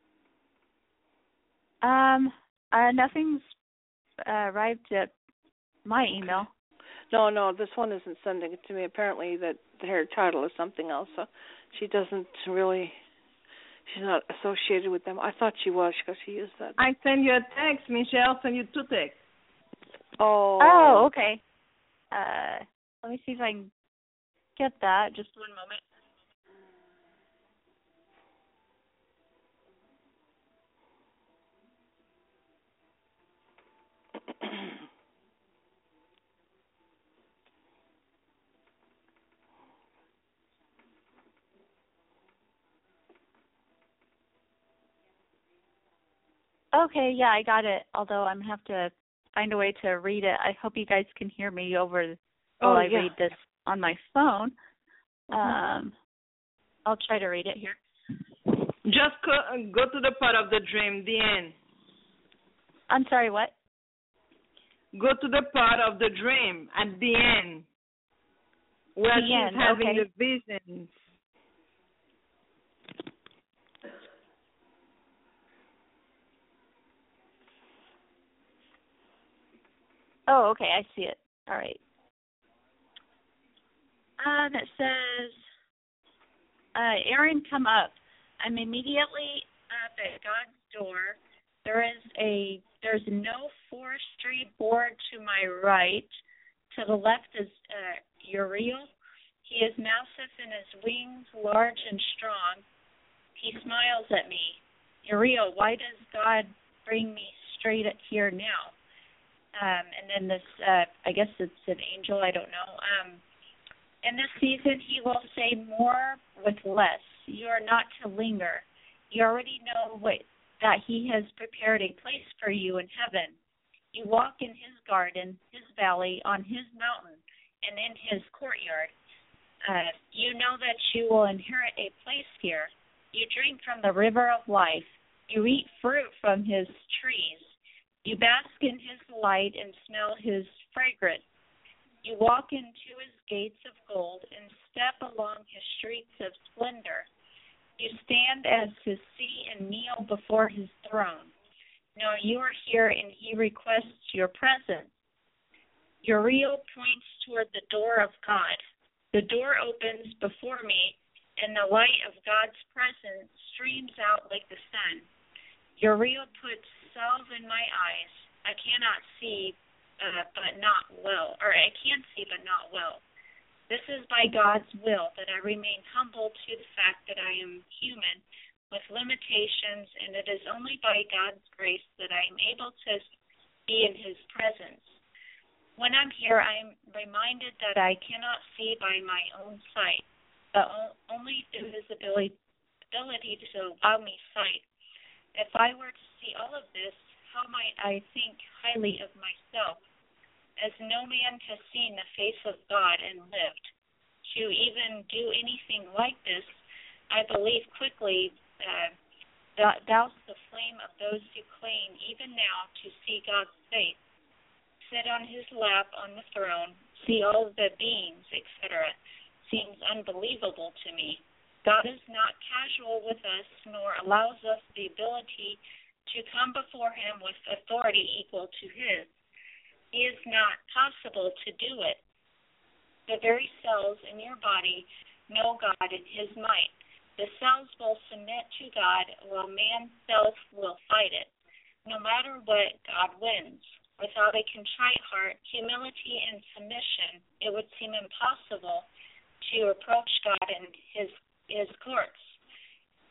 Nothing's arrived at my email. No, this one isn't sending it to me. Apparently that her title is something else, so she doesn't really, she's not associated with them. I thought she was because she used that. I send you a text, Michelle. Send you 2 texts. Oh, okay. Let me see if I can get that. Just one moment. Okay, yeah, I got it. Although I'm going to have to find a way to read it. I hope you guys can hear me over while I read this on my phone. I'll try to read it here. Just go to the part of the dream, the end. I'm sorry, what? Go to the part of the dream at the end where she's having the visions. Oh, okay, I see it. All right. It says, Aaron, come up. I'm immediately up at God's door. There's no forestry board to my right. To the left is Uriel. He is massive in his wings, large and strong. He smiles at me. Uriel, why does God bring me straight here now? And then this, I guess it's an angel, I don't know. In this season, he will say more with less. You are not to linger. You already know that he has prepared a place for you in heaven. You walk in his garden, his valley, on his mountain, and in his courtyard. You know that you will inherit a place here. You drink from the river of life. You eat fruit from his trees. You bask in his light and smell his fragrance. You walk into his gates of gold and step along his streets of splendor. You stand as to see and kneel before his throne. Now you are here and he requests your presence. Uriel points toward the door of God. The door opens before me, and the light of God's presence streams out like the sun. Uriel puts salve in my eyes. I cannot see, but not well, or I can see, but not well. This is by God's will that I remain humble to the fact that I am human with limitations, and it is only by God's grace that I am able to be in his presence. When I'm here, I am reminded that I cannot see by my own sight, but only through his ability to allow me sight. If I were to see all of this, how might I think highly of myself? As no man has seen the face of God and lived. To even do anything like this, I believe quickly douse the flame of those who claim even now to see God's face. Sit on his lap on the throne, see all of the beings, etc. Seems unbelievable to me. God is not casual with us, nor allows us the ability to come before him with authority equal to his. It is not possible to do it. The very cells in your body know God in his might. The cells will submit to God, while man's self will fight it. No matter what, God wins. Without a contrite heart, humility, and submission, it would seem impossible to approach God in his courts.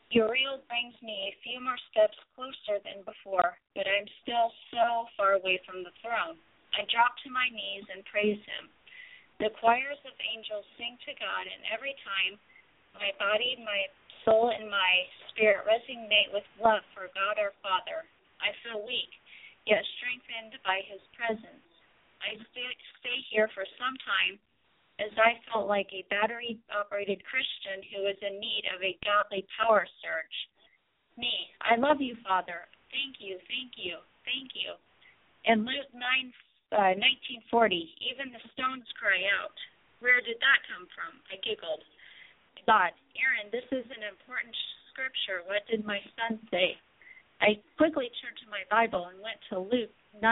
Uriel brings me a few more steps closer than before, but I'm still so far away from the throne. I drop to my knees and praise him. The choirs of angels sing to God, and every time my body, my soul, and my spirit resonate with love for God our Father, I feel weak, yet strengthened by his presence. I stay here for some time, as I felt like a battery-operated Christian who is in need of a godly power surge. Me, I love you, Father. Thank you, thank you, thank you. In Luke 19:40, even the stones cry out. Where did that come from? I giggled. God, Aaron, this is an important scripture. What did my son say? I quickly turned to my Bible and went to Luke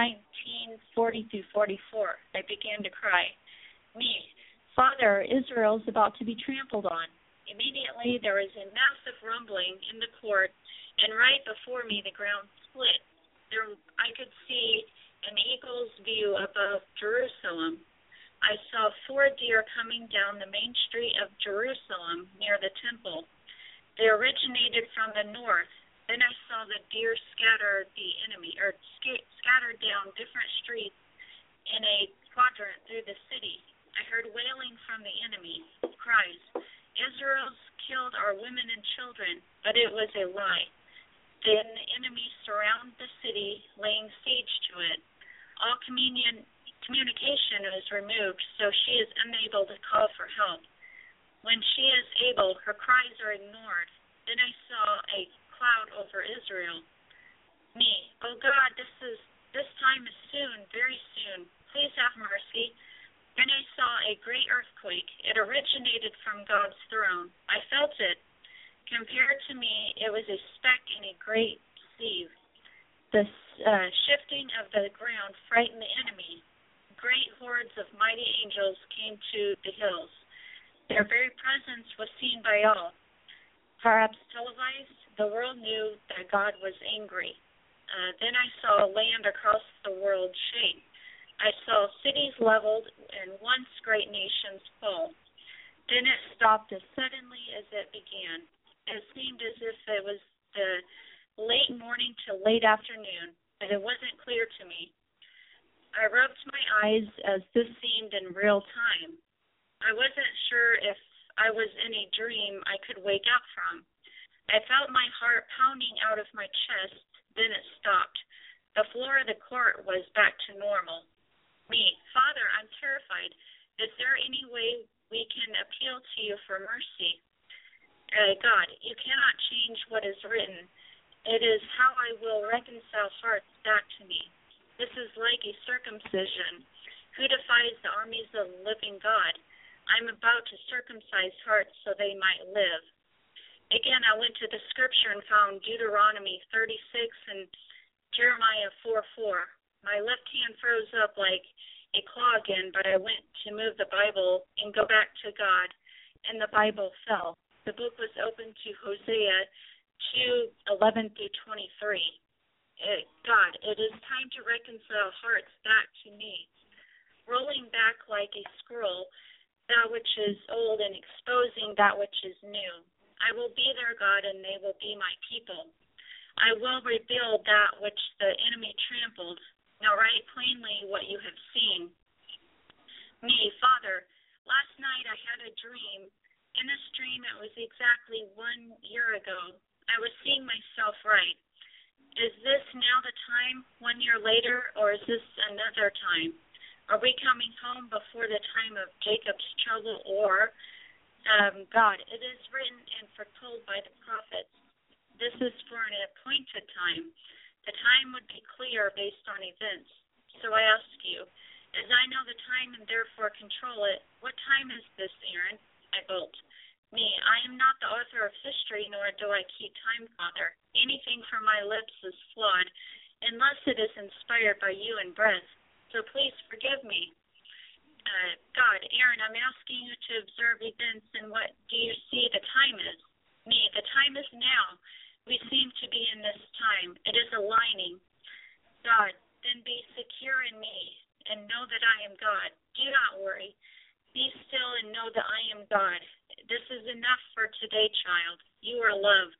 19:40-44. I began to cry. Me, Father, Israel is about to be trampled on. Immediately there was a massive rumbling in the court, and right before me the ground split. I could see an eagle's view above Jerusalem. I saw 4 deer coming down the main street of Jerusalem near the temple. They originated from the north. Then I saw the deer scattered down different streets in a quadrant through the city. I heard wailing from the enemy, cries, Israel's killed our women and children, but it was a lie. Then the enemy surrounded the city, laying siege to it. All communication was removed, so she is unable to call for help. When she is able, her cries are ignored. Then I saw a cloud over Israel. Me, oh God, this time is soon, very soon. Please have mercy. Then I saw a great earthquake. It originated from God's throne. I felt it. Compared to me, it was a speck in a great sieve. The shifting of the ground frightened the enemy. Great hordes of mighty angels came to the hills. Their very presence was seen by all. Perhaps televised, the world knew that God was angry. Then I saw land across the world shake. I saw cities leveled and once great nations fall. Then it stopped as suddenly as it began. It seemed as if it was the late morning to late afternoon, but it wasn't clear to me. I rubbed my eyes as this seemed in real time. I wasn't sure if I was in a dream I could wake up from. I felt my heart pounding out of my chest, then it stopped. The floor of the court was back to normal. Me, Father, I'm terrified. Is there any way we can appeal to you for mercy? God, you cannot change what is written. It is how I will reconcile hearts back to me. This is like a circumcision. Who defies the armies of the living God? I'm about to circumcise hearts so they might live. Again, I went to the scripture and found Deuteronomy 36 and Jeremiah 4:4. My left hand froze up like a claw again, but I went to move the Bible and go back to God, and the Bible fell. The book was open to Hosea 2:11-23. God, it is time to reconcile hearts back to me. Rolling back like a scroll, that which is old and exposing that which is new. I will be their God, and they will be my people. I will rebuild that which the enemy trampled. Now write plainly what you have seen. Me, Father, last night I had a dream. In this dream, it was exactly 1 year ago. I was seeing myself right. Is this now the time, 1 year later, or is this another time? Are we coming home before the time of Jacob's trouble, or, God, it is written and foretold by the prophets. This is for an appointed time. The time would be clear based on events. So I ask you, as I know the time and therefore control it, what time is this, Aaron? I gulped. Me, I am not the author of history, nor do I keep time, Father. Anything from my lips is flawed, unless it is inspired by you and breath. So please forgive me. God, Aaron, I'm asking you to observe events, and what do you see the time is? Me, the time is now. We seem to be in this time. It is aligning. God, then be secure in me, and know that I am God. Do not worry. Be still and know that I am God. This is enough for today, child. You are loved.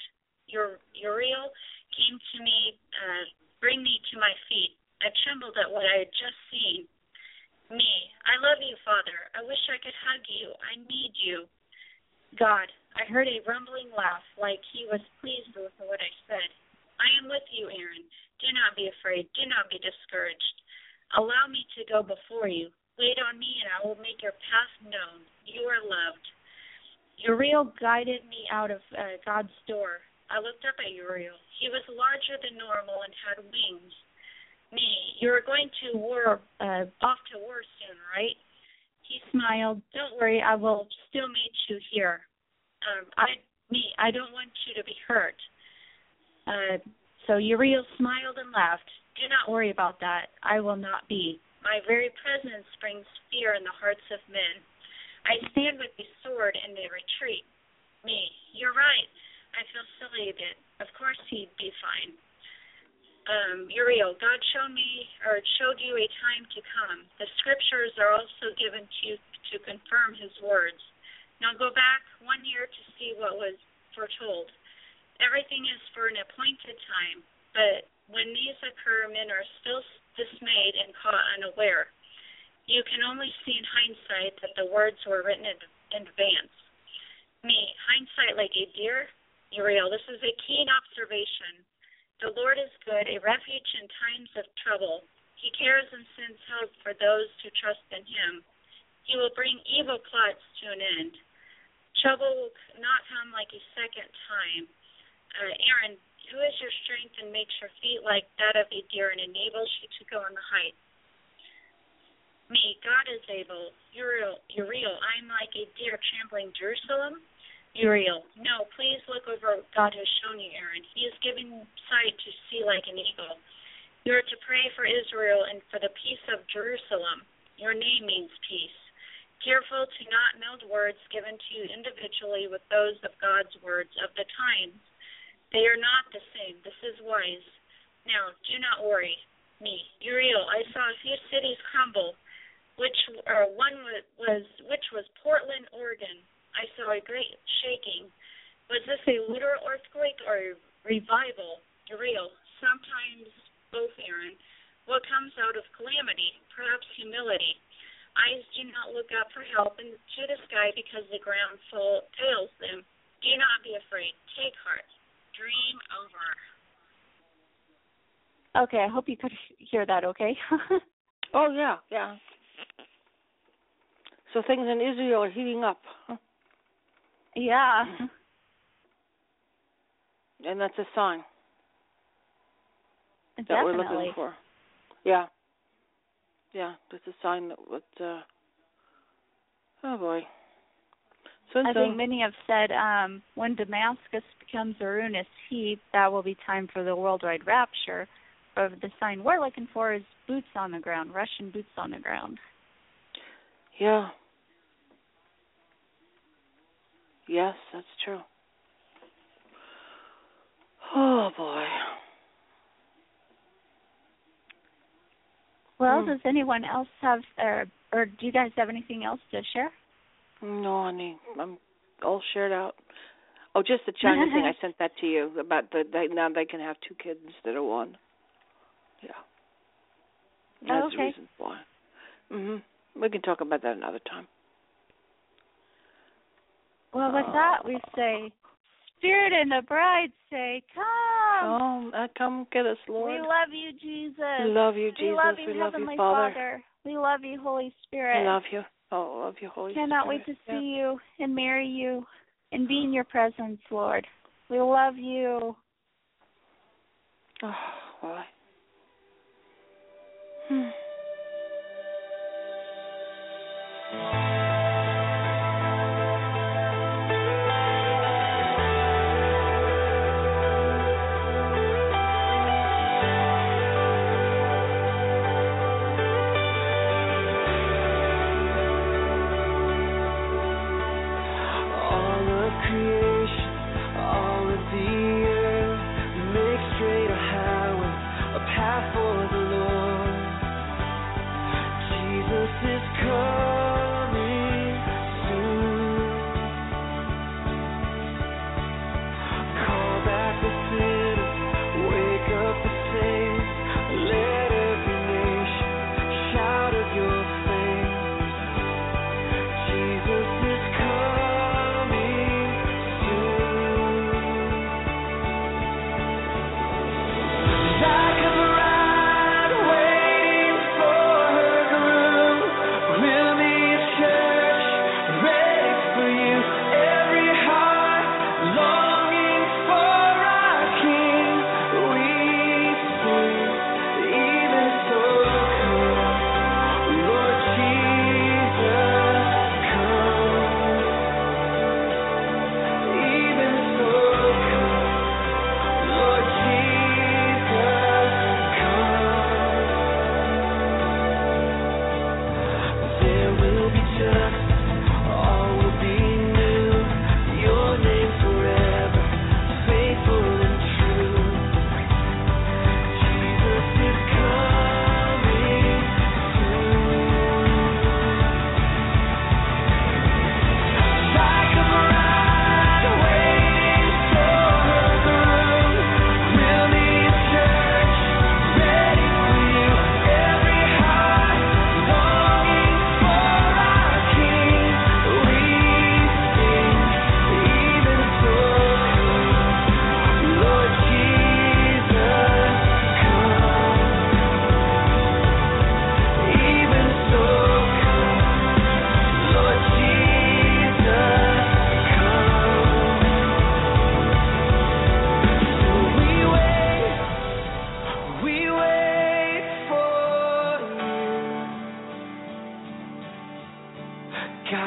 Uriel came to me, bring me to my feet. I trembled at what I had just seen. Me, I love you, Father. I wish I could hug you. I need you. God, I heard a rumbling laugh, like he was pleased with what I said. I am with you, Aaron. Do not be afraid. Do not be discouraged. Allow me to go before you. Wait on me, and I will make your path known. You are loved. Uriel guided me out of God's door. I looked up at Uriel. He was larger than normal and had wings. Me, you're going to off to war soon, right? He smiled. Don't worry, I will still meet you here. I don't want you to be hurt. So Uriel smiled and laughed. Do not worry about that. I will not be. My very presence brings fear in the hearts of men. I stand with the sword and they retreat. Me, you're right. I feel silly a bit. Of course he'd be fine. Uriel, God showed you a time to come. The scriptures are also given to you to confirm his words. Now go back 1 year to see what was foretold. Everything is for an appointed time, but when these occur, men are still dismayed and caught unaware. You can only see in hindsight that the words were written in advance. Me, hindsight like a deer? Uriel, this is a keen observation. The Lord is good, a refuge in times of trouble. He cares and sends help for those who trust in him. He will bring evil plots to an end. Trouble will not come like a second time. Aaron, who is your strength and makes your feet like that of a deer and enables you to go on the height? Me, God is able. Uriel, I'm like a deer trampling Jerusalem. Uriel, no, please look over what God has shown you, Aaron. He is giving sight to see like an eagle. You are to pray for Israel and for the peace of Jerusalem. Your name means peace. Careful to not meld words given to you individually with those of God's words of the times. They are not the same. This is wise. Now, do not worry. Me, Uriel, I saw a few cities crumble, which was Portland, Oregon. I saw a great shaking. Was this a literal earthquake or a revival? Uriel, sometimes both, Aaron. What comes out of calamity? Perhaps humility. Eyes do not look up for help into the sky because the ground fails them. Do not be afraid. Take heart. Dream over. Okay, I hope you could hear that okay. Oh, yeah. So things in Israel are heating up. Yeah. And that's a sign that Definitely. we're looking for. Yeah, that's a sign that oh boy. I think many have said when Damascus becomes a ruinous heap, that will be time for the worldwide rapture. But the sign we're looking for is boots on the ground, Russian boots on the ground. Yeah. Yes, that's true. Oh, boy. Well, does anyone else have, or do you guys have anything else to share? No, honey, I'm all shared out. Oh, just the China thing, I sent that to you, about now they can have 2 kids instead of 1. Yeah. That's the reason why. We can talk about that another time. Well, with that, we say, Spirit and the bride say, come. Come get us, Lord. We love you, Jesus. We love you, Jesus. We love you, Heavenly Father. We love you, Holy Spirit. I love you. Oh, I love you, Holy Spirit. Cannot wait to see you and marry you and be in your presence, Lord. We love you. Oh, boy.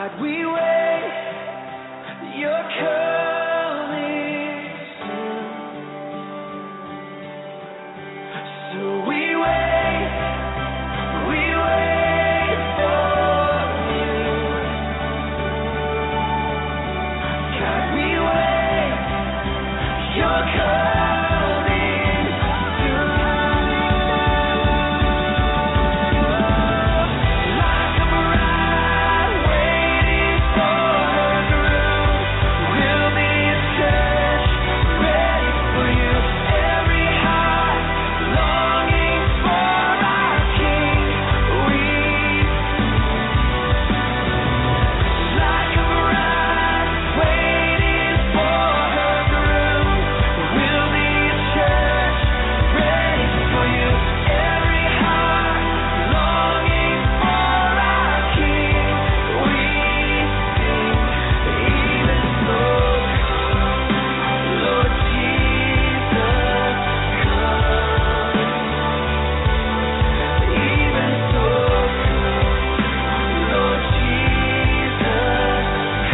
God, we wait. You're coming soon. So we wait for you. God, we wait. You're coming soon. Like a bride waiting for her groom, we'll be a church ready for you. Every heart longing for our King. We like a bride waiting for her groom, we'll be a church ready for you. Every heart longing for our King. We sing, even so, Lord Jesus, come. Even so, Lord Jesus,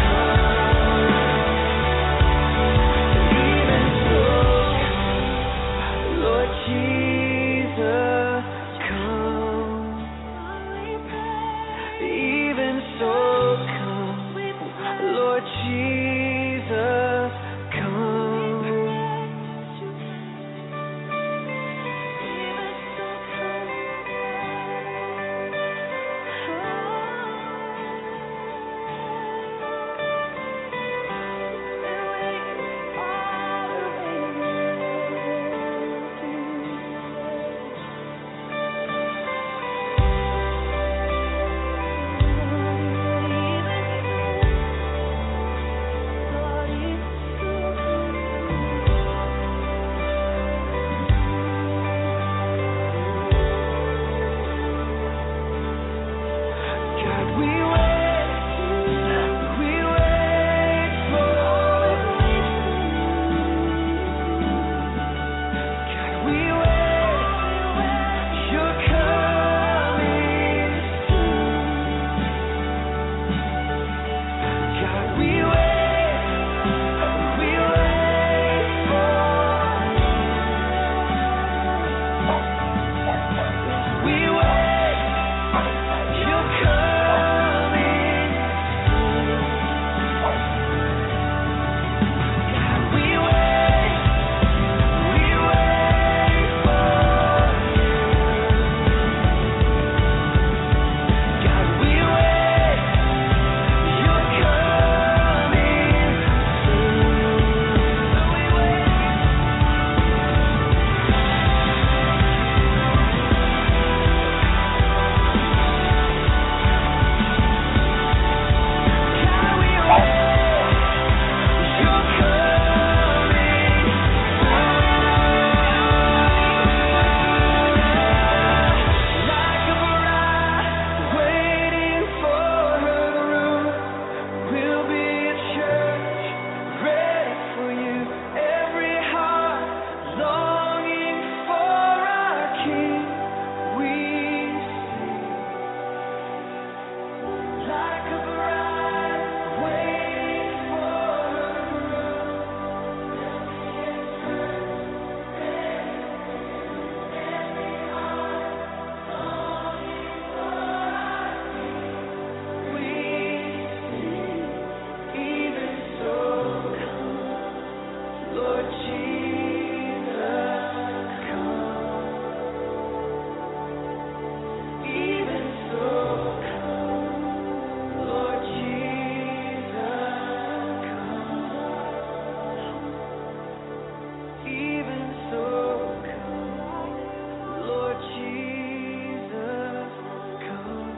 even so, Lord Jesus, come. God, we wait for you. God, we wait. You're coming soon. God, we wait for you. We wait. You're coming soon. God, we wait for you. God, we wait. You're coming soon. So we wait. God, we wait. You're coming like a bride waiting for her groom. We'll be a church ready for you. Every heart longing for our King. We sing like a bride waiting for her groom. We sing, even so, Lord Jesus, come. Even so, Lord Jesus, come. Even so, Lord Jesus, come.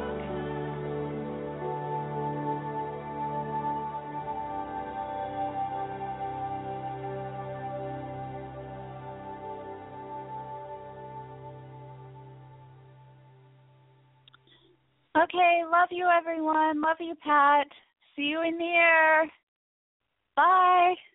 Okay, love you everyone. Love you, Pat. See you in the air. Bye.